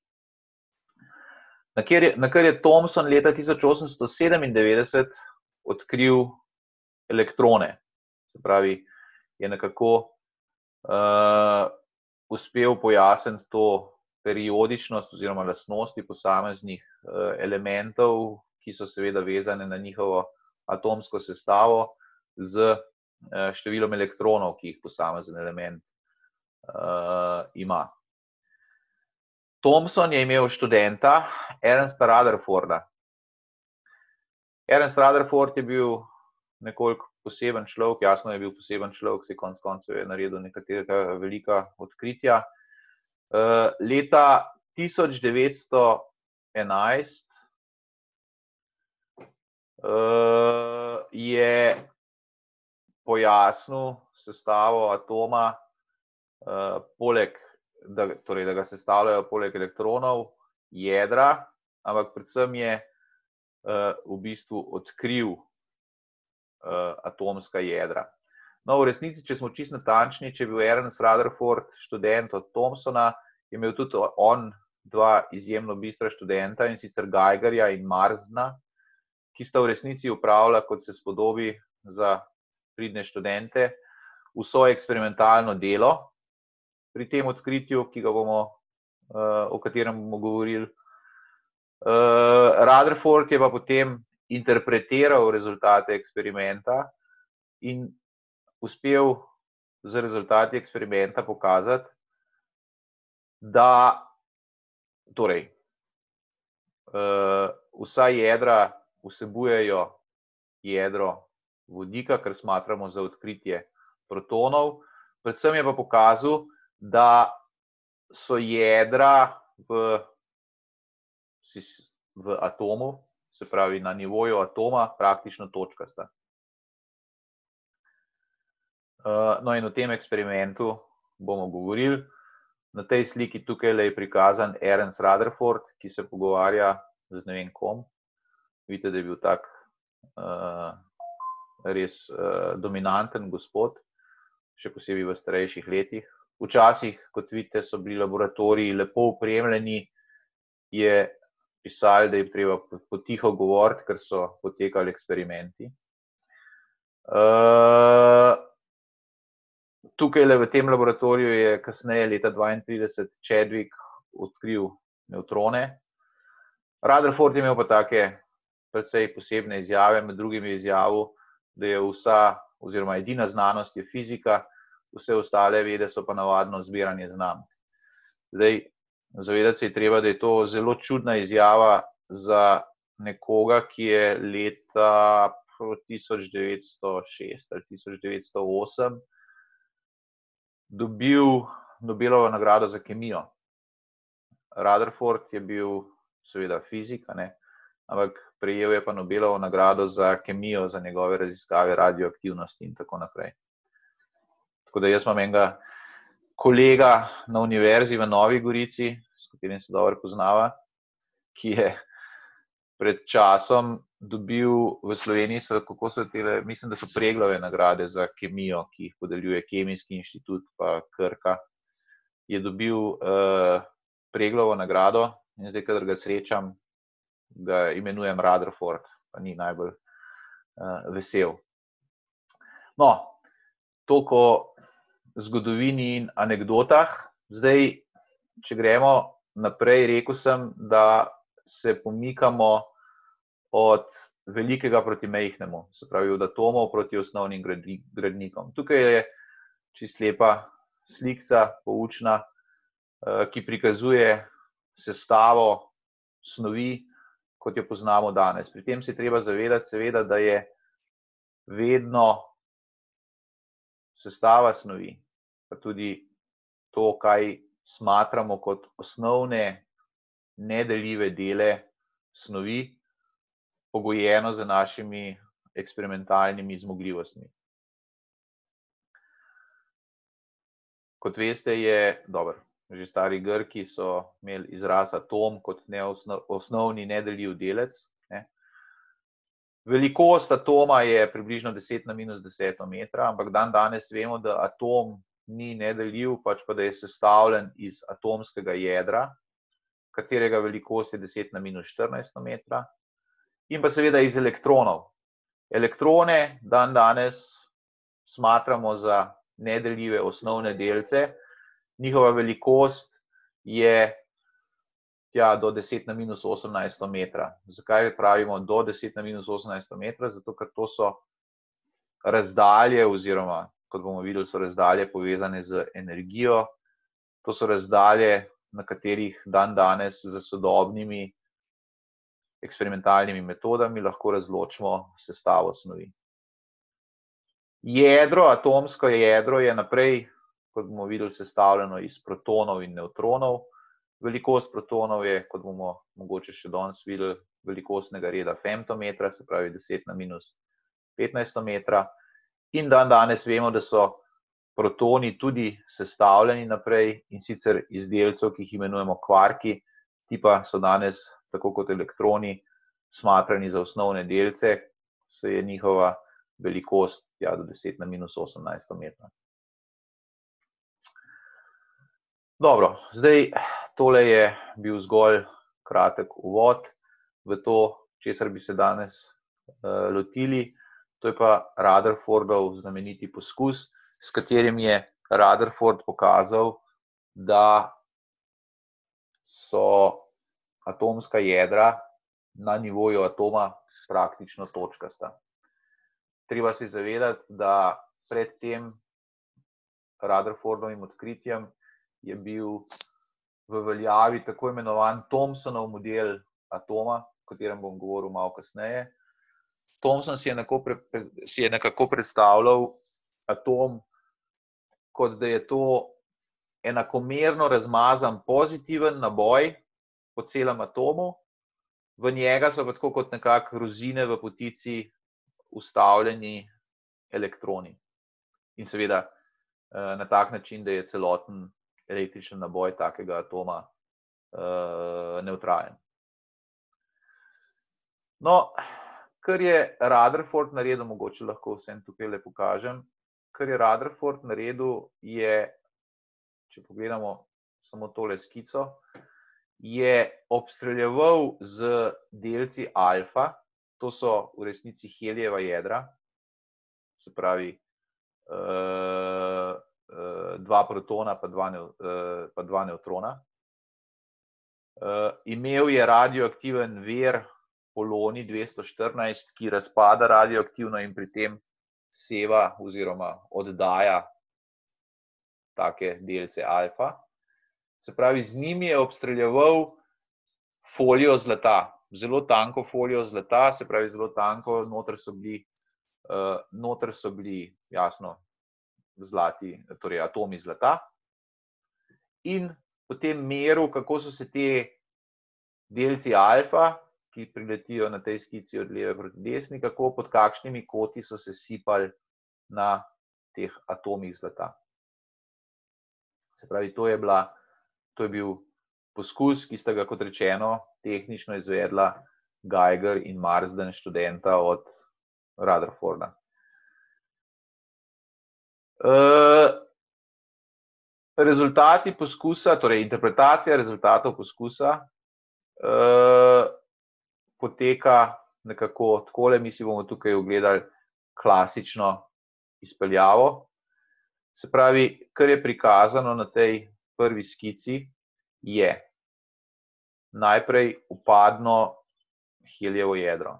na, kjer je, na kar je Thomson leta tisoč osemsto sedemindevetdeset odkril elektrone. Se pravi, je nekako uh, uspel pojasniti to periodičnost oziroma lastnosti posameznih uh, elementov, ki so seveda vezane na njihovo atomsko sestavo z uh, številom elektronov, ki jih posamezen element Uh, ima. Thomson je imel študenta Ernesta Rutherforda. Ernest Rutherford je bil nekoliko poseben človek, jasno je bil poseben človek, se konec koncev je naredil nekatera velika odkritja. Uh, leta tisoč devetsto enajst uh, je pojasnil sestavo atoma, Uh, poleg, da, torej, da ga sestavljajo poleg elektronov, jedra, ampak predvsem je uh, v bistvu odkril uh, atomska jedra. No, v resnici, če smo čisto natančni, če je bil Ernest Rutherford študent od Thomsona, je imel tudi on dva izjemno bistra študenta, in sicer Geigerja in Marsdena, ki sta v resnici upravila, kot se spodobi za pridne študente, vso eksperimentalno delo pri tem odkritju, ki ga bomo, uh, o katerem bomo govorili. Uh, Rutherford je pa potem interpretiral rezultate eksperimenta in uspel z rezultati eksperimenta pokazati, da, torej, vsa jedra vsebujejo jedro vodika, kar smatramo za odkritje protonov. Predvsem je pa pokazal, da so jedra v, v atomu, se pravi na nivoju atoma, praktično točkasta. No in o tem eksperimentu bomo govorili. Na tej sliki tukaj je prikazan Ernst Rutherford, ki se pogovarja z ne vem kom. Vidite, da je bil tak uh, res uh, dominanten gospod, še posebej v starejših letih. Včasih, kot vidite, so bili laboratoriji lepo opremljeni, je pisali, da je treba potiho govoriti, ker so potekali eksperimenti. Uh, Tukaj v tem laboratoriju je kasneje leta dvaintrideset Chadwick odkril nevtrone. Rutherford je imel pa take precej posebne izjave, med drugim je izjavil, da je vsa oziroma edina znanost je fizika, vse ostale vede so pa navadno zbiranje znamk. Zdaj, zavedati se je treba, da je to zelo čudna izjava za nekoga, ki je leta tisoč devetsto šest ali tisoč devetsto osem dobil Nobelovo nagrado za kemijo. Rutherford je bil seveda fizik, ne? Ampak prejel je pa Nobelovo nagrado za kemijo, za njegove raziskave radioaktivnosti in tako naprej. Tako da jaz imam enega kolega na univerzi v Novi Gorici, s katerim se dobro poznava, ki je pred časom dobil v Sloveniji, so, kako so tele, mislim, da so Preglove nagrade za kemijo, ki jih podeljuje Kemijski inštitut pa Krka, je dobil uh, Preglovo nagrado in zdaj, kadar ga srečam, ga imenujem Rutherford, pa ni najbolj uh, vesel. No, toliko o zgodovini in anekdotah. Zdaj, če gremo naprej, rekel sem, da se pomikamo od velikega proti majhnemu, se pravi od atomov proti osnovnim gradnikom. Tukaj je čist lepa slikca, poučna, ki prikazuje sestavo snovi, kot jo poznamo danes. Pri tem se je treba zavedati, seveda, da je vedno sestava snovi, pa tudi to, kaj smatramo kot osnovne nedeljive dele snovi, pogojeno z našimi eksperimentalnimi zmogljivostmi. Kot veste, je, dobro, že stari Grki so imeli izraz atom kot osnovni nedeljiv delec. Ne. Velikost atoma je približno deset na minus deseto metra, ampak dan danes vemo, da atom ni nedeljiv, pač pa da je sestavljen iz atomskega jedra, katerega velikost je deset na minus štirinajsto metra. In pa seveda iz elektronov. Elektrone dan danes smatramo za nedeljive osnovne delce. Njihova velikost je ja, do deset na minus osemnajsto metra. Zakaj pravimo do deset na minus osemnajsto metra? Zato, ker to so razdalje oziroma, kot bomo videli, so razdalje povezane z energijo. To so razdalje, na katerih dan danes za sodobnimi eksperimentalnimi metodami lahko razločimo sestavo snovi. Jedro, atomsko jedro je naprej, kot bomo videli, sestavljeno iz protonov in nevtronov. Velikost protonov je, kot bomo mogoče še danes videli, velikostnega reda femtometra, se pravi deset na minus petnajsto metra. In dan danes vemo, da so protoni tudi sestavljeni naprej in sicer iz delcev, ki jih imenujemo kvarki, ti pa so danes, tako kot elektroni, smatrani za osnovne delce, se je njihova velikost ja, do deset na minus osemnajsto metra. Dobro, zdaj tole je bil zgolj kratek uvod v to, česar bi se danes uh, lotili. To je pa Rutherfordov znameniti poskus, s katerim je Rutherford pokazal, da so atomska jedra na nivoju atoma praktično točkasta. Treba se zavedati, da pred tem Rutherfordovim odkritjem je bil v veljavi tako imenovan Thomsonov model atoma, o katerem bom govoril malo kasneje. Thomson si je, nekako, si je nekako predstavljal atom, kot da je to enakomerno razmazan pozitiven naboj po celem atomu, v njega so pa tako kot nekako rozine v potici vstavljeni elektroni. In seveda na tak način, da je celoten električen naboj takega atoma uh, nevtralen. No, kar je Rutherford naredil, mogoče lahko vsem tukaj le pokažem, kar je Rutherford naredil je, če pogledamo samo tole skico, je obstreljeval z delci alfa, to so v resnici helijeva jedra, se pravi uh, uh, dva protona pa dva, uh, pa dva nevtrona. Uh, imel je radioaktiven vir polonij dvesto štirinajst, ki razpada radioaktivno in pri tem seva oziroma oddaja take delce alfa. Se pravi, z njimi je obstreljeval folijo zlata, zelo tanko folijo zlata, se pravi zelo tanko, noter so bili, uh, noter so bili jasno zlati, torej atomi zlata. In potem meril, kako so se te delci alfa, ki priletijo na tej skici od leve proti desni, kako pod kakšnimi koti so se sipali na teh atomih zlata. Se pravi, to je, bila, to je bil poskus, ki sta ga, kot rečeno, tehnično izvedla Geiger in Marsden, študenta od Rutherforda. Uh, rezultati poskusa, torej interpretacija rezultatov poskusa uh, poteka nekako takole. Mi si bomo tukaj ogledali klasično izpeljavo. Se pravi, kar je prikazano na tej prvi skici, je najprej upadno helijevo jedro.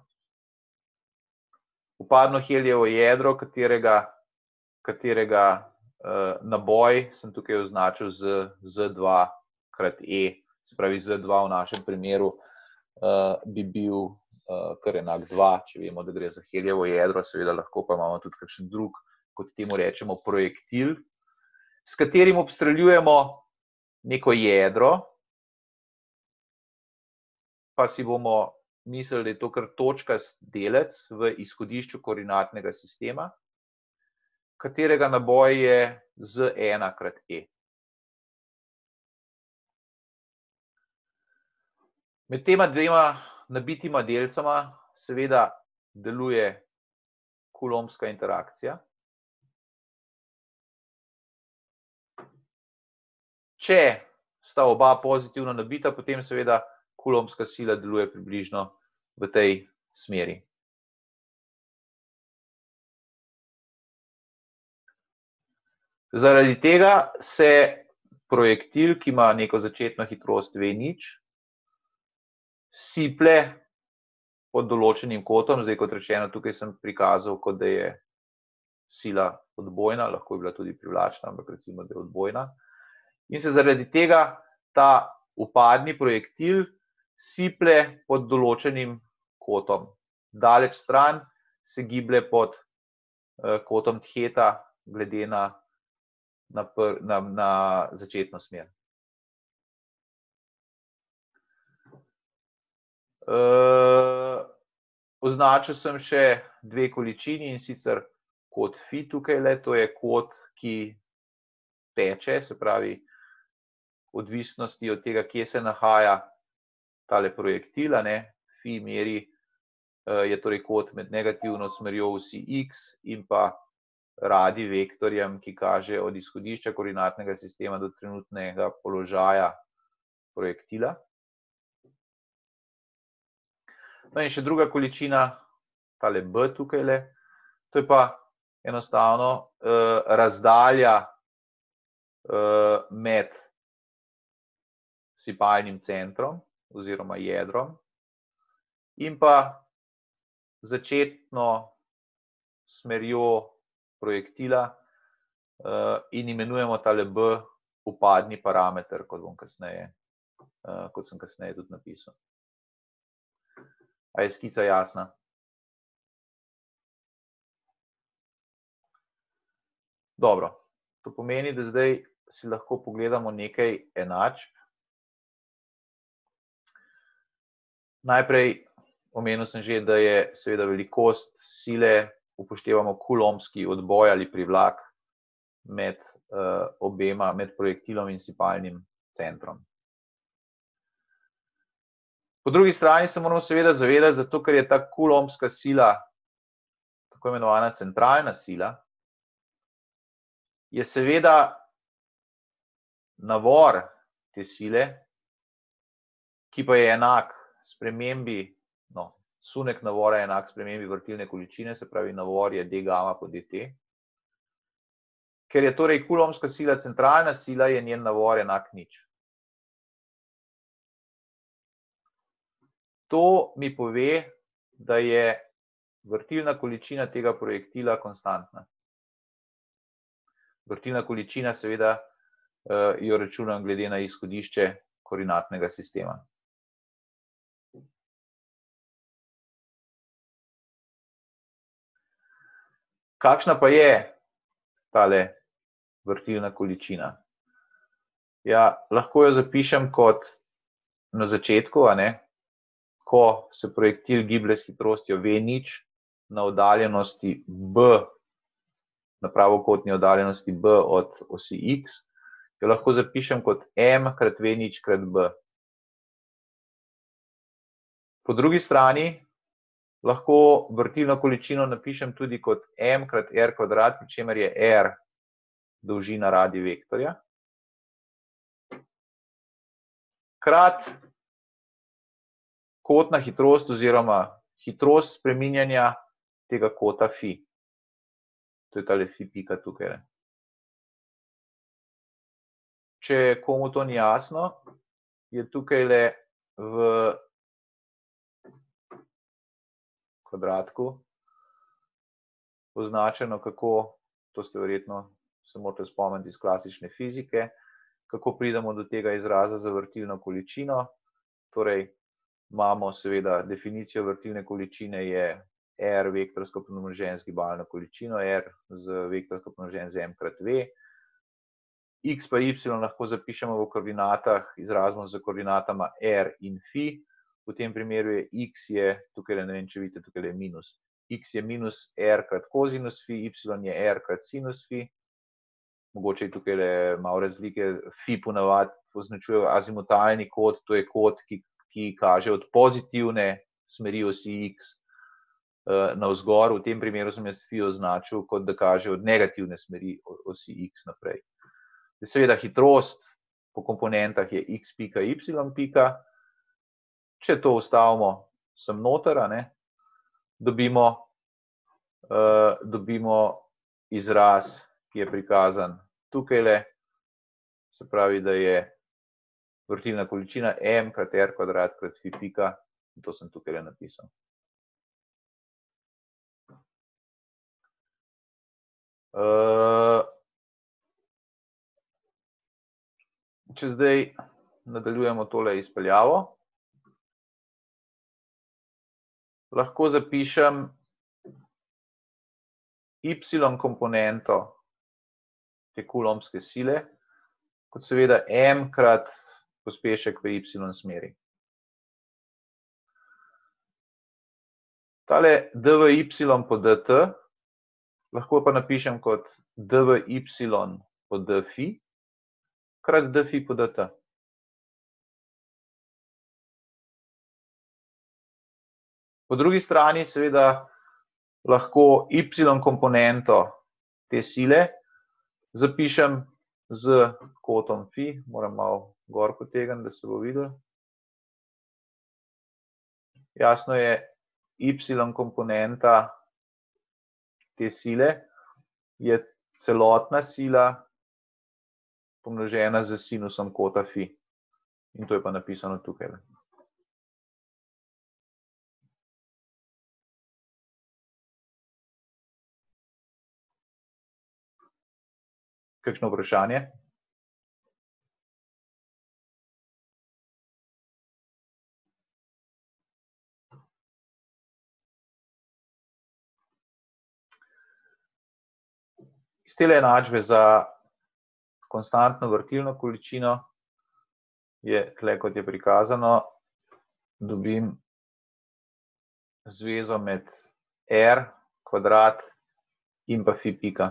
Upadno helijevo jedro, katerega, katerega uh, naboj sem tukaj označil z Z dva krat E, se pravi Z dva v našem primeru uh, bi bil uh, kar enak dva, če vemo, da gre za helijevo jedro, seveda lahko pa imamo tudi kakšen drug, kot temu rečemo, projektil, s katerim obstreljujemo neko jedro, pa si bomo mislili, da je to kar točkast delec v izhodišču koordinatnega sistema, katerega naboj je Z ena krat E. Med tema dvema nabitima delcama seveda deluje kulomska interakcija. Če sta oba pozitivno nabita, potem seveda kulomska sila deluje približno v tej smeri. Zaradi tega se projektil, ki ima neko začetno hitrost v nič, siple pod določenim kotom. Zdaj, kot rečeno, tukaj sem prikazal, kot da je sila odbojna, lahko je bila tudi privlačna, ampak recimo, da je odbojna. In se zaradi tega ta upadni projektil siple pod določenim kotom. Daleč stran se giblje pod kotom theta, glede na, na, na, na začetno smer. Uh, označil sem še dve količini, in sicer kot phi tukaj le, to je kot, ki teče, se pravi, odvisnosti od tega, kje se nahaja tale projektil, ne, phi meri je torej kot med negativno smerjo osi x in pa radi vektorjem, ki kaže od izhodišča koordinatnega sistema do trenutnega položaja projektila. No in še druga količina, tale B tukaj le, to je pa enostavno uh, razdalja uh, med sipalnim centrom oziroma jedrom in pa začetno smerjo projektila uh, in imenujemo tale B upadni parameter, kot bom kasneje, uh, kot sem kasneje tudi napisal. A je skica jasna? Dobro, to pomeni, da zdaj si lahko pogledamo nekaj enačb. Najprej omenil sem že, da je seveda velikost sile, upoštevamo kulomski odboj ali privlak med uh, obema, med projektilom in sipalnim centrom. Po drugi strani se moramo seveda zavedati, zato ker je ta kulomska sila, tako imenovana centralna sila, je seveda navor te sile, ki pa je enak spremembi, no, sunek navora je enak spremembi vrtilne količine, se pravi navor je d gama po dt. Ker je torej kulomska sila centralna sila, je njen navor enak nič. To mi pove, da je vrtilna količina tega projektila konstantna. Vrtilna količina seveda jo računam glede na izhodišče koordinatnega sistema. Kakšna pa je tale vrtilna količina? Ja, lahko jo zapišem kot na začetku, a ne, ko se projektil giblje s hitrostjo v nič na oddaljenosti b, na pravokotni oddaljenosti b od osi x, jo lahko zapišem kot m krat v nič krat b. Po drugi strani lahko vrtilno količino napišem tudi kot m krat r kvadrat, pri čemer je r dolžina radij vektorja, krat kotna hitrost oziroma hitrost spreminjanja tega kota fi. To je tale fi pika tukaj. Če komu to ni jasno, je tukaj le v kvadratku označeno, kako, to ste verjetno se morate spomniti iz klasične fizike, kako pridemo do tega izraza za vrtilno količino. Torej, imamo seveda definicijo vrtilne količine je R vektorsko pomnožen z gibalno količino, R z vektorsko pomnožen z M krat V. X pa Y lahko zapišemo v koordinatah, izrazimo z koordinatama R in Phi. V tem primeru je X je, tukaj ne vem, če vidite, tukaj je minus. X je minus R krat kosinus Phi, Y je R krat sinus Phi. Mogoče je tukaj malo razlike. Phi ponavadi označuje azimutalni kot, to je kot, ki, ki kaže od pozitivne smeri osi X navzgor. V tem primeru sem jaz Phi označil, kot da kaže od negativne smeri osi X naprej. Seveda hitrost po komponentah je X pika, Y pika. Če to ustavimo sem noter, ne, dobimo, uh, dobimo izraz, ki je prikazan tukajle, se pravi, da je vrtilna količina M krat R kvadrat krat Phi pika, in to sem tukajle napisal. Uh, če zdaj nadaljujemo tole izpeljavo, lahko zapišem Y komponento te kulomske sile, kot seveda M krat pospešek v Y smeri. Tale dvy po dt lahko pa napišem kot dvy po dφ krat dφ po dt. Po drugi strani seveda lahko Y komponento te sile zapišem z kotom Phi, moram malo gor potegniti, da se bo videl. Jasno je, Y komponenta te sile je celotna sila pomnožena z sinusom kota Phi. In to je pa napisano tukaj. Kakšno vprašanje? Iz tele enačbe za konstantno vrtilno količino je, tle kot je prikazano, dobim zvezo med R kvadrat in pa fi pika.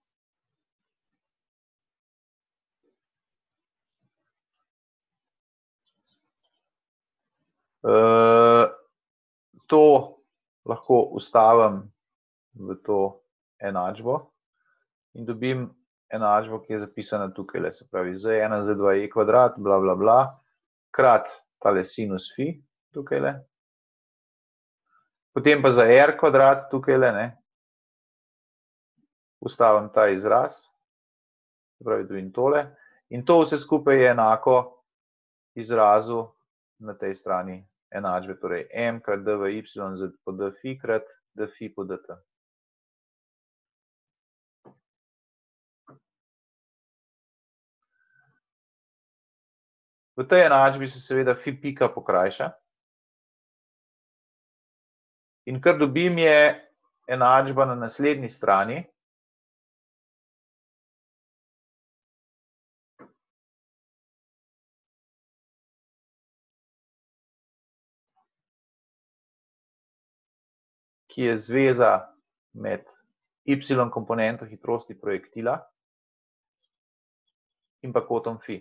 Uh, to lahko ustavim v to enačbo in dobim enačbo, ki je zapisana tukaj, se pravi z ena, z dva e kvadrat, bla, bla, bla, krat tale sinus fi tukaj. Potem pa za R kvadrat tukaj, ne, ustavim ta izraz, se pravi dobim tole, in to vse skupaj je enako izrazu na tej strani enačbe, torej m krat d v y z po d fi krat d fi po dt. V tej enačbi se seveda fi pika pokrajša. In kar dobim je enačba na naslednji strani. Ki je zveza med y komponento hitrosti projektila in pa kotom fi.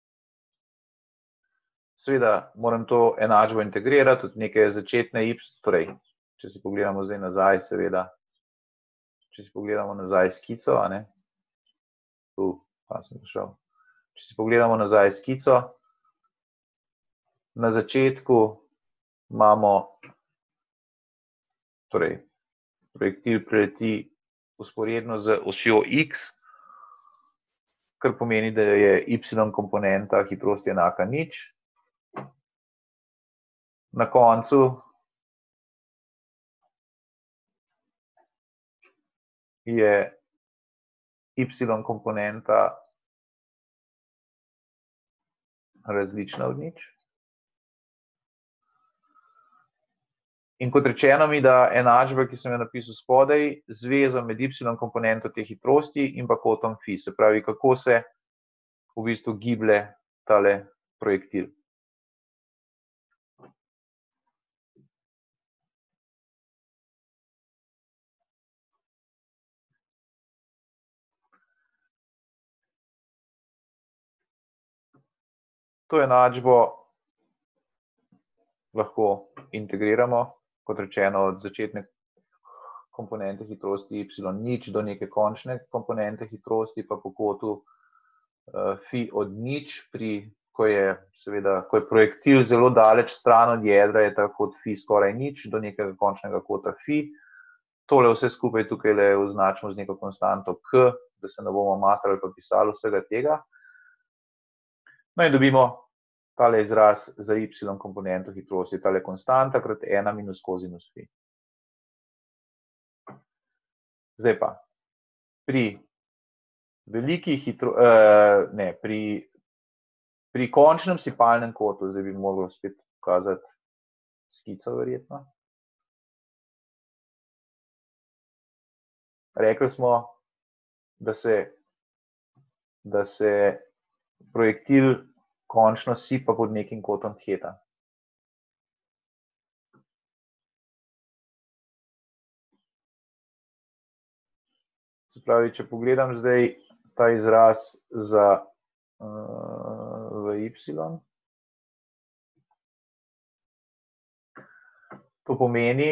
Seveda moram to enačbo integrirati od neke začetne y, torej, če si pogledamo zdaj nazaj, seveda, če si pogledamo nazaj skico, a ne, tu, pa sem prišel, če si pogledamo nazaj skico, na začetku imamo, torej, projektil preleti vzporedno z osjo x, kar pomeni, da je y komponenta hitrosti enaka nič. Na koncu je y komponenta različna od nič. In kot rečeno mi, da enačba, ki sem jo napisal spodaj, zveza med y komponento te hitrosti in pa kotom fi, se pravi, kako se v bistvu giblje tale projektil. To enačbo lahko integriramo, kot rečeno, od začetne komponente hitrosti y nič do neke končne komponente hitrosti, pa po kotu fi od nič, pri, ko je, seveda, ko je projektil zelo daleč stran od jedra, je ta kot fi skoraj nič, do nekega končnega kota fi. Tole vse skupaj tukaj le označimo z neko konstanto k, da se ne bomo matrali pa pisali vsega tega. No in dobimo tale izraz za y komponento hitrosti, tale konstanta krat ena minus kosinus fi. Zdaj pa, pri veliki hitro, eh, ne, pri, pri končnem sipalnem kotu, zdaj bi mogel spet pokazati skico verjetno. Rekli smo, da se, da se projektil končno sipa pod nekim kotom theta. Se pravi, če pogledam zdaj ta izraz za uh, v y, to pomeni,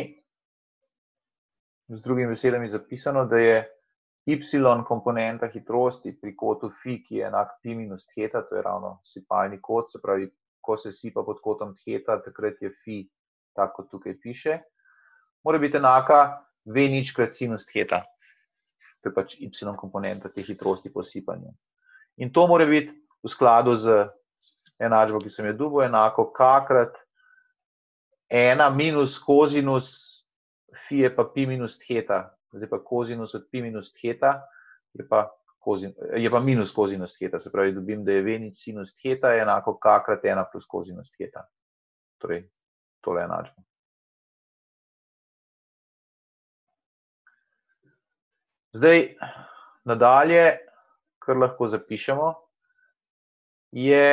z drugimi besedami zapisano, da je y komponenta hitrosti pri kotu fi, ki je enak pi minus theta, to je ravno sipalni kot, se pravi, ko se sipa pod kotom theta, takrat je fi, tako kot tukaj piše, mora biti enaka v nič krat sinus theta. To je pač y komponenta te hitrosti po sipanju. In to mora biti v skladu z enačbo, ki sem jo dobil, enako k krat ena minus kosinus fi je pa pi minus theta. Zdaj pa kosinus od pi minus theta je pa, kozin, je pa minus kosinus theta, se pravi, dobim, da je v nič sinus theta je enako k krat ena plus kosinus theta. Torej, tole enačbo. Zdaj, Nadalje, kar lahko zapišemo, je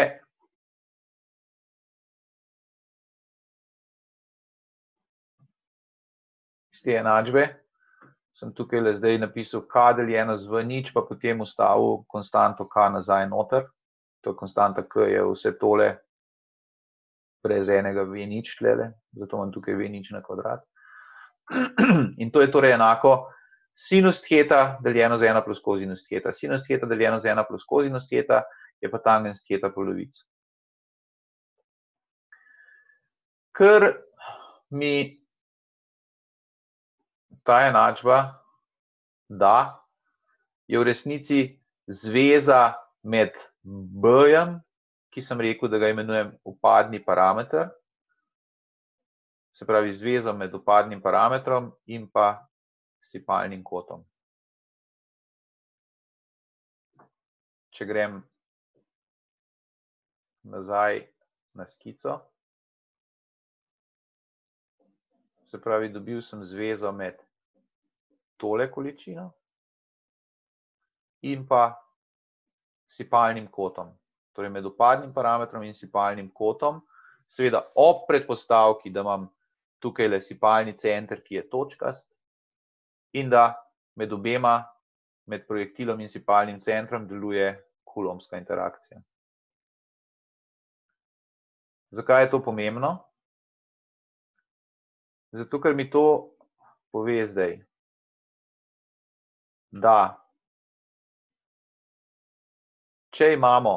iz te enačbe, sem tukaj le zdaj napisal k deljeno z v nič, pa potem ustavil konstanto k nazaj noter. To konstanta k je vse tole brez enega v nič tlele, zato imam tukaj v nič na kvadrat. In to je torej enako sinus theta deljeno z ena plus kosinus theta. Sinus theta deljeno z ena plus kosinus theta je pa tangens theta polovic. Ker mi ta enačba da, je v resnici zveza med b-jem, ki sem rekel, da ga imenujem upadni parameter, se pravi zvezo med upadnim parametrom in pa sipalnim kotom. Če grem nazaj na skico, se pravi, dobil sem zvezo med tole količino in pa sipalnim kotom. Torej med upadnim parametrom in sipalnim kotom, seveda ob predpostavki, da imam tukaj le sipalni center, ki je točkast, in da med obema, med projektilom in sipalnim centrom, deluje kulomska interakcija. Zakaj je to pomembno? Zato, ker mi to pove zdaj, da če imamo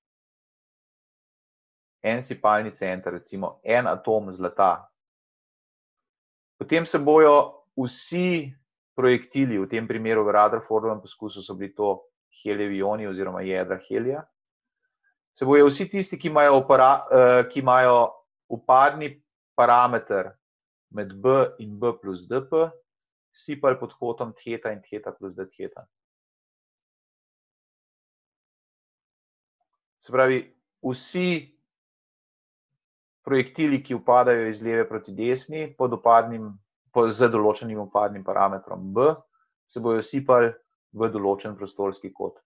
en sipalni center, recimo en atom zlata, potem se bojo vsi projektili, v tem primeru v Rutherfordovem poskusu so bili to helijevi ioni oziroma jedra helija, se bojo vsi tisti, ki imajo, upara, ki imajo upadni parameter med b in b plus dp, sipali pod kotom theta in theta plus d theta. Se pravi, vsi projektili, ki upadajo iz leve proti desni, pod upadnim, z določenim upadnim parametrom b, se bojo sipali v določen prostorski kot.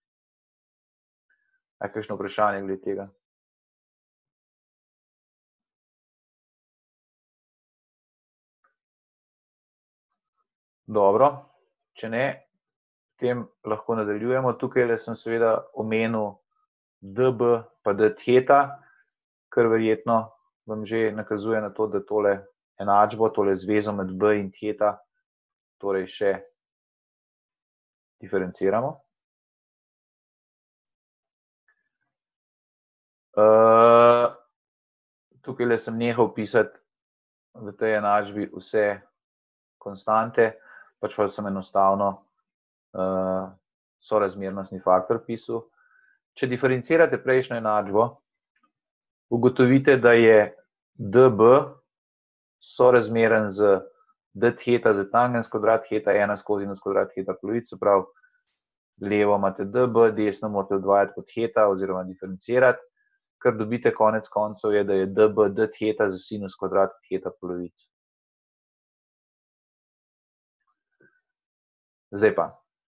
A je kakšno vprašanje glede tega? Dobro, če ne, potem lahko nadaljujemo. Tukaj sem seveda omenil db pa d theta, kar verjetno vam že nakazuje na to, da tole enačbo, tole zvezo med b in theta, torej še diferenciramo. Uh, tukaj sem nehal pisati v tej enačbi vse konstante, pač pa sem enostavno uh, sorazmernostni faktor pisal. Če diferencirate prejšnjo enačbo, ugotovite, da je db sorazmeren z d theta z tangens kvadrat theta ena skozi ena kvadrat theta polovic, se pravi, levo imate db, desno morate odvajati pod theta oziroma diferencirati, kar dobite konec koncev je, da je db d theta z sinus kvadrat theta polovic. Zdaj pa,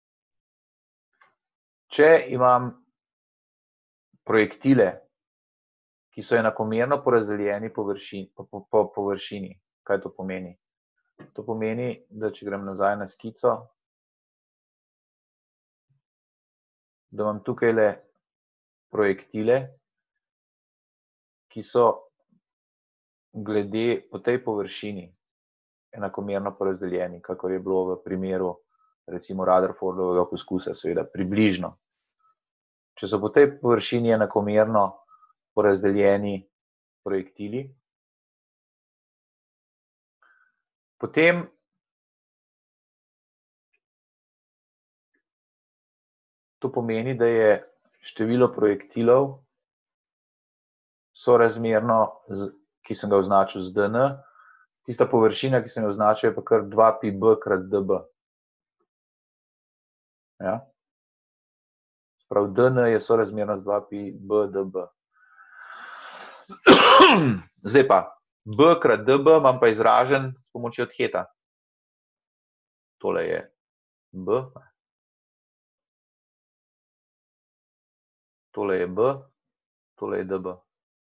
če imam projektile, ki so enakomerno porazdeljeni površini, po, po, po površini, kaj to pomeni? To pomeni, da če grem nazaj na skico, da imam tukaj le projektile, ki so glede po tej površini enakomerno porazdeljeni, kakor je bilo v primeru recimo Rutherfordovega poskusa, seveda približno. Če so po tej površini enakomerno porazdeljeni projektili, potem to pomeni, da je število projektilov sorazmerno, ki sem ga označil z dn, tista površina, ki sem jo označil, je pa kar dva pi b krat db. Ja? Prav, dn je sorazmerno z dva pi b db. Zdaj pa, b krat db imam pa izražen s pomočjo theta. Tole je b. tole je B, tole je D B.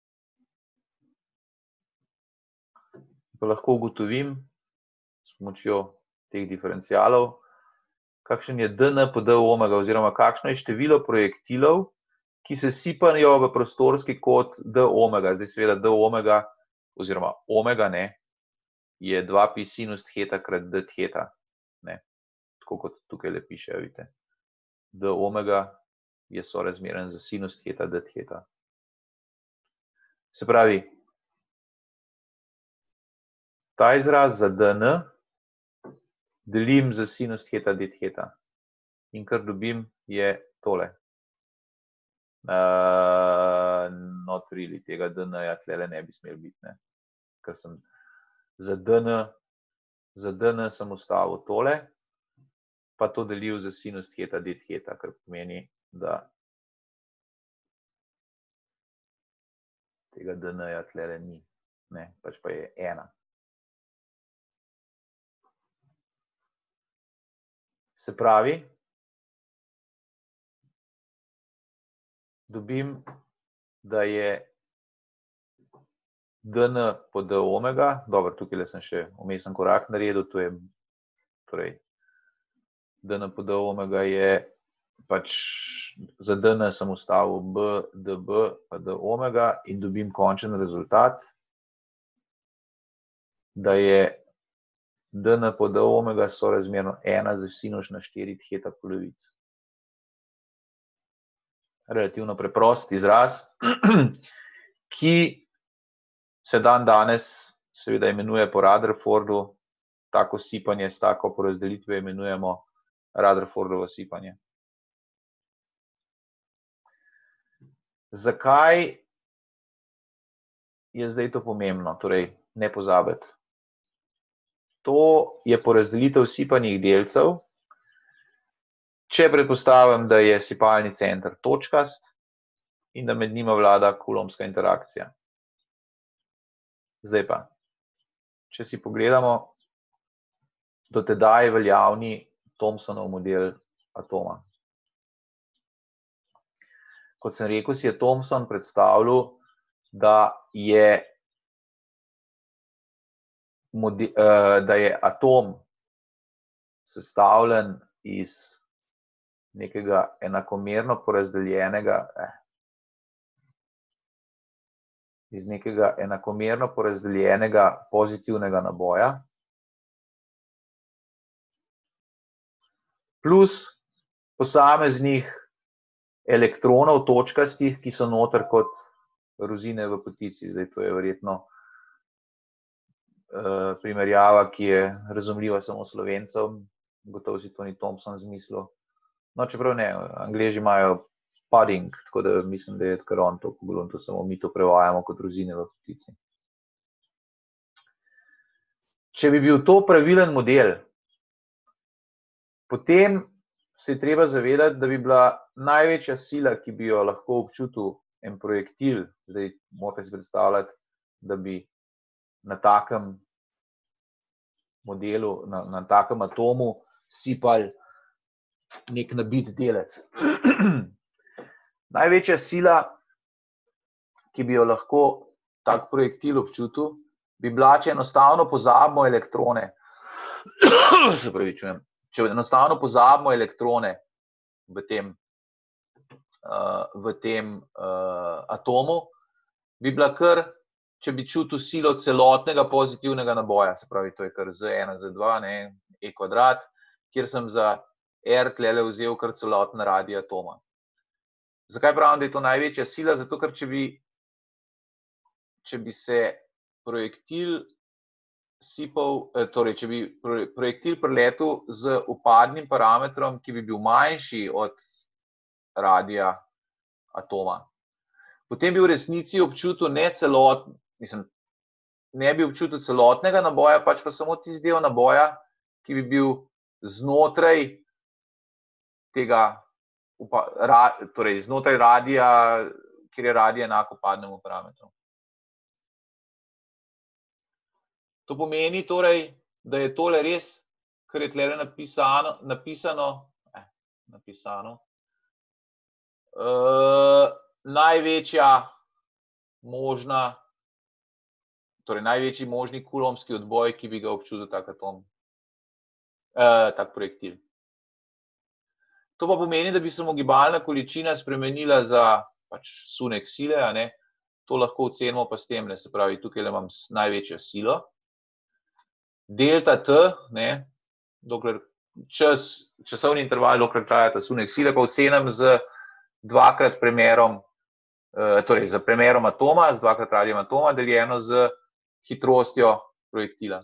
Pa lahko ugotovim s pomočjo teh diferencialov, kakšen je D N po D omega oziroma kakšno je število projektilov, ki se sipajo v prostorski kot D omega. Zdaj seveda D omega oziroma omega ne, je dva pi sinus theta krat D theta. Ne, tako kot tukaj le piše, vidite. D omega je sorazmeren za sinus theta D theta. Se pravi, ta izraz za D N delim za sinus theta D theta. In kar dobim je tole. Uh, not really, tega D N-ja tlele ne bi smel biti, ne. Ker sem za D N, za D N sem ustavil tole, pa to delil za sinus theta D theta, kar pomeni, da tega D N-ja tlele ni, ne, pač pa je ena. Se pravi, dobim, da je D N po D omega, dobro, tukaj sem še vmesen korak naredil, to je, torej, D N po D omega je, pač za D N sem ustavil B, D B, pa D omega in dobim končen rezultat, da je D N po D omega sorazmerno ena za sinus na štiri theta polovic. Relativno preprost izraz, ki se dan danes seveda imenuje po Rutherfordu, tako sipanje s tako porazdelitvijo imenujemo Rutherfordovo sipanje. Zakaj je zdaj to pomembno? Torej, ne pozabiti. To je porazdelitev sipanih delcev, če predpostavim, da je sipalni center točkast in da med njima vlada kulomska interakcija. Zdaj pa, če si pogledamo do tedaj veljavni Thomsonov model atoma. Kot sem rekel, si je Thomson predstavljal, da je da je atom sestavljen iz nekega enakomerno porazdeljenega iz nekega enakomerno porazdeljenega pozitivnega naboja plus posameznih elektronov točkastih, ki so noter kot rozine v potici. Zdaj to je verjetno primerjava, ki je razumljiva samo Slovencem, gotovo si to ni Thomson zmislil. No, čeprav ne, Angleži imajo pudding, tako da mislim, da je kar on to pogledal, to samo mi to prevajamo kot rozine v potici. Če bi bil to pravilen model, potem se je treba zavedati, da bi bila največja sila, ki bi jo lahko občutil en projektil, zdaj morate si predstavljati, da bi na takem modelu, na, na takem atomu sipali nek nabit delec. Največja sila, ki bi jo lahko tak projektil občutil, bi bila, če enostavno pozabimo elektrone. Se pravi, čujem. Če enostavno pozabimo elektrone v tem, uh, v tem uh, atomu, bi bila kar, če bi čutil silo celotnega pozitivnega naboja, se pravi, to je kar Z ena, Z dva, ne, E kvadrat, kjer sem za R tlele vzel kar celoten radij atoma. Zakaj pravim, da je to največja sila? Zato, ker če bi, če bi se projektil sipal, torej, če bi projektil preletel z upadnim parametrom, ki bi bil manjši od radija atoma, potem bi v resnici občutil ne celotno, mislim, ne bi občutil celotnega naboja, pač pa samo tisti del naboja, ki bi bil znotraj tega, torej znotraj radija, kjer je radij enak upadnemu parametru. To pomeni torej, da je tole res, kar je tlele napisano, napisano, eh, napisano, Uh, največja možna, torej največji možni kulomski odboj, ki bi ga občutil tak atom, uh, tak projektil. To pa pomeni, da bi se mu gibalna količina spremenila za pač sunek sile, a ne? To lahko ocenimo pa s tem, ne? Se pravi, tukaj imam največjo silo. Delta T, ne? Dokler čas, časovni interval, dokler traja ta sunek sile, pa ocenim z dvakrat premerom, torej z premerom atoma, z dvakrat radijem atoma, deljeno z hitrostjo projektila.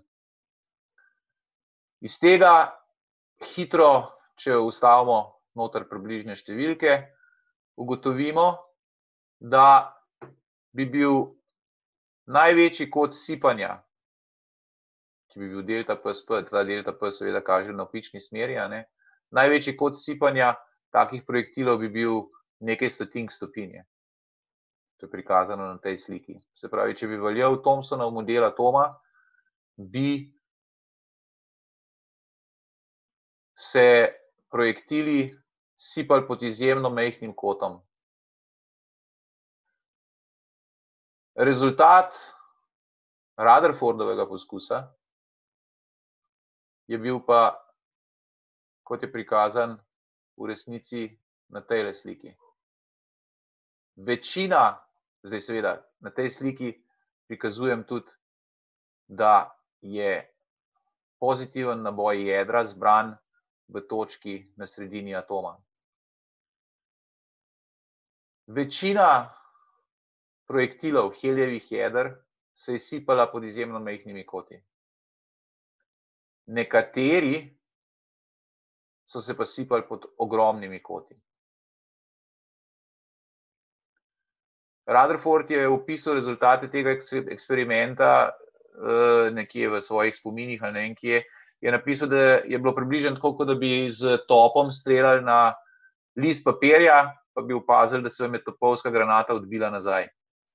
Iz tega hitro, če ustavimo noter približne številke, ugotovimo, da bi bil največji kot sipanja, ki bi bil delta P S P, ta delta P seveda kaže na navpični smeri, a ne? Največji kot sipanja takih projektilov bi bil nekaj stotink stopinje. To je prikazano na tej sliki. Se pravi, če bi veljal Thomsonov model atoma, bi se projektili sipali pod izjemno majhnim kotom. Rezultat Rutherfordovega poskusa je bil pa, kot je prikazan, v resnici na tejle sliki. Večina, zdaj seveda, na tej sliki prikazujem tudi, da je pozitiven naboj jedra zbran v točki na sredini atoma. Večina projektilov helijevih jeder se je sipala pod izjemno majhnimi koti. Nekateri so se pa sipali pod ogromnimi koti. Rutherford je opisal rezultate tega eksperimenta nekje v svojih spominih ali ne vem kje, je napisal, da je bilo približno tako, kot da bi z topom streljali na list papirja, pa bi opazili, da se vam je topovska granata odbila nazaj.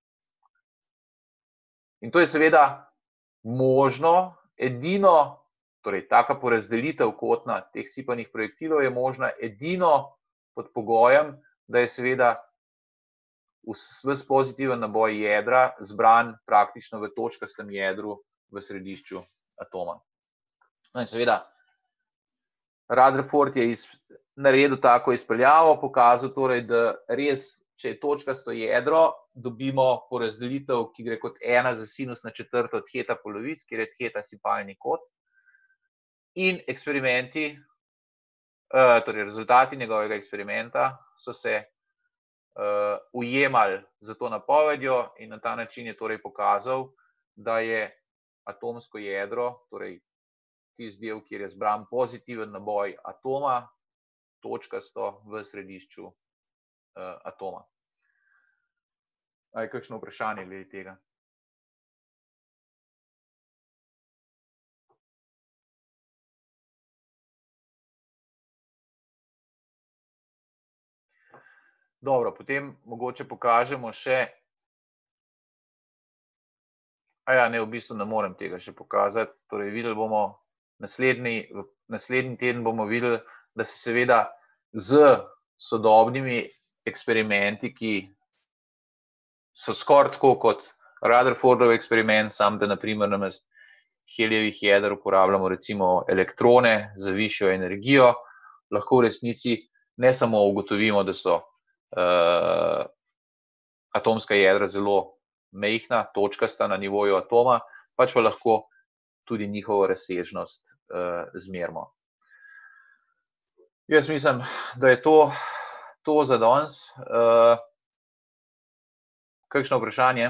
In to je seveda možno, edino, torej taka porazdelitev kotna teh sipanih projektilov je možna edino pod pogojem, da je seveda ves pozitiven naboj jedra zbran praktično v točkastem jedru v središču atoma. No in seveda, Rutherford je naredil tako izpeljavo, pokazal torej, da res, če je točkasto jedro, dobimo porazdelitev, ki gre kot ena za sinus na četrto od heta polovic, kjer je heta sipalni kot. In eksperimenti, torej rezultati njegovega eksperimenta so se ujemali za to napovedjo in na ta način je torej pokazal, da je atomsko jedro, torej tisti del, kjer je zbran pozitiven naboj atoma, točkasto v središču atoma. A je kakšno vprašanje glede tega? Dobro, potem mogoče pokažemo še, a ja, ne, v bistvu ne morem tega še pokazati, torej videli bomo naslednji, naslednji teden bomo videli, da se seveda z sodobnimi eksperimenti, ki so skoraj tako kot Rutherfordov eksperiment, sam da na primer namesto helijevih jeder uporabljamo recimo elektrone za višjo energijo, lahko v resnici ne samo ugotovimo, da so uh, atomska jedra zelo majhna, točkasta na nivoju atoma, pač pa lahko tudi njihovo razsežnost uh, zmerimo. Jaz mislim, da je to, to za danes. Uh, kakšno vprašanje?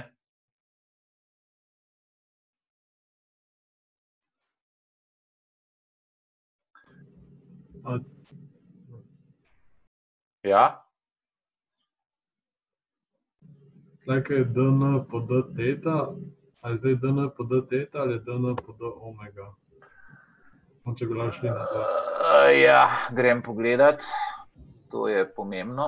Ja? Tukaj je D N po D teta, ali zdaj D N po D teta ali D N po D omega? Če bi lahko šli na to. Uh, ja, grem pogledat. To je pomembno.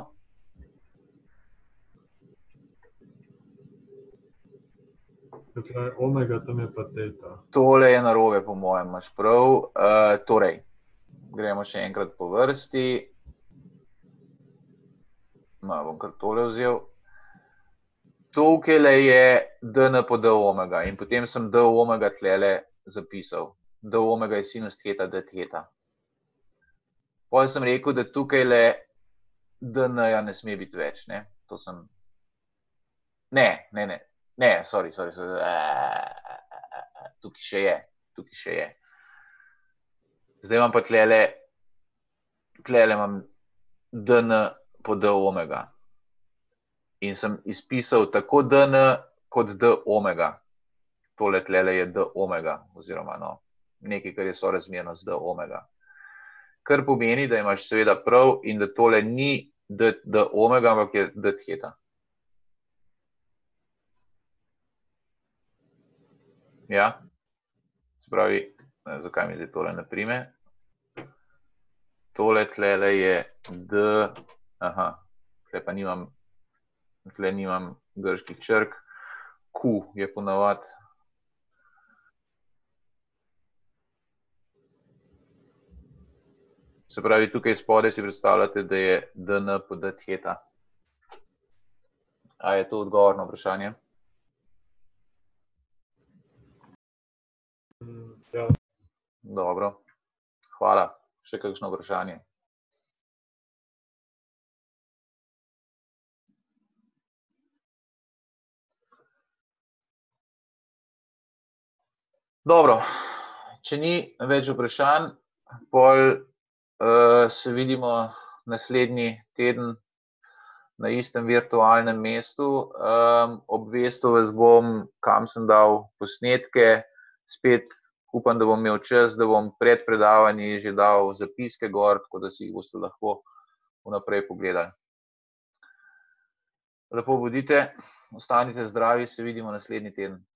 Tukaj omega, tam je pa teta. Tole je narobe, po mojem, imaš prav. Uh, torej, gremo še enkrat po vrsti. Ma, bom kar tole vzel. Tukaj je dn po d omega in potem sem d omega tlele zapisal. D omega je sinus theta d theta. Potem sem rekel, da tukaj dn-ja ne sme biti več, ne? To sem... Ne, ne, ne, ne, sorry, sorry, sorry. Tukaj še je, tukaj še je. Zdaj imam pa tlele, tlele imam dn po d omega. In sem izpisal tako dn kot d omega. Tole tlele je d omega, oziroma no, nekaj, kar je sorazmerno z d omega. Kar pomeni, da imaš seveda prav in da tole ni d, d omega, ampak je d theta. Ja? Se pravi, zakaj mi zdaj tole ne prime? Tole tlele je d, aha, tle pa nimam, tle nimam grških črk, q je ponavad. Se pravi, tukaj spodaj si predstavljate, da je dn po d theta. A je to odgovor na vprašanje? Ja. Dobro. Hvala. Še kakšno vprašanje? Dobro. Če ni več vprašanj, pol Uh, se vidimo naslednji teden na istem virtualnem mestu. Um, obvestil vas bom, kam sem dal posnetke. Spet upam, da bom imel čas, da bom pred predavanji že dal zapiske gor, tako da si jih boste lahko vnaprej pogledali. Lepo bodite, ostanite zdravi, se vidimo naslednji teden.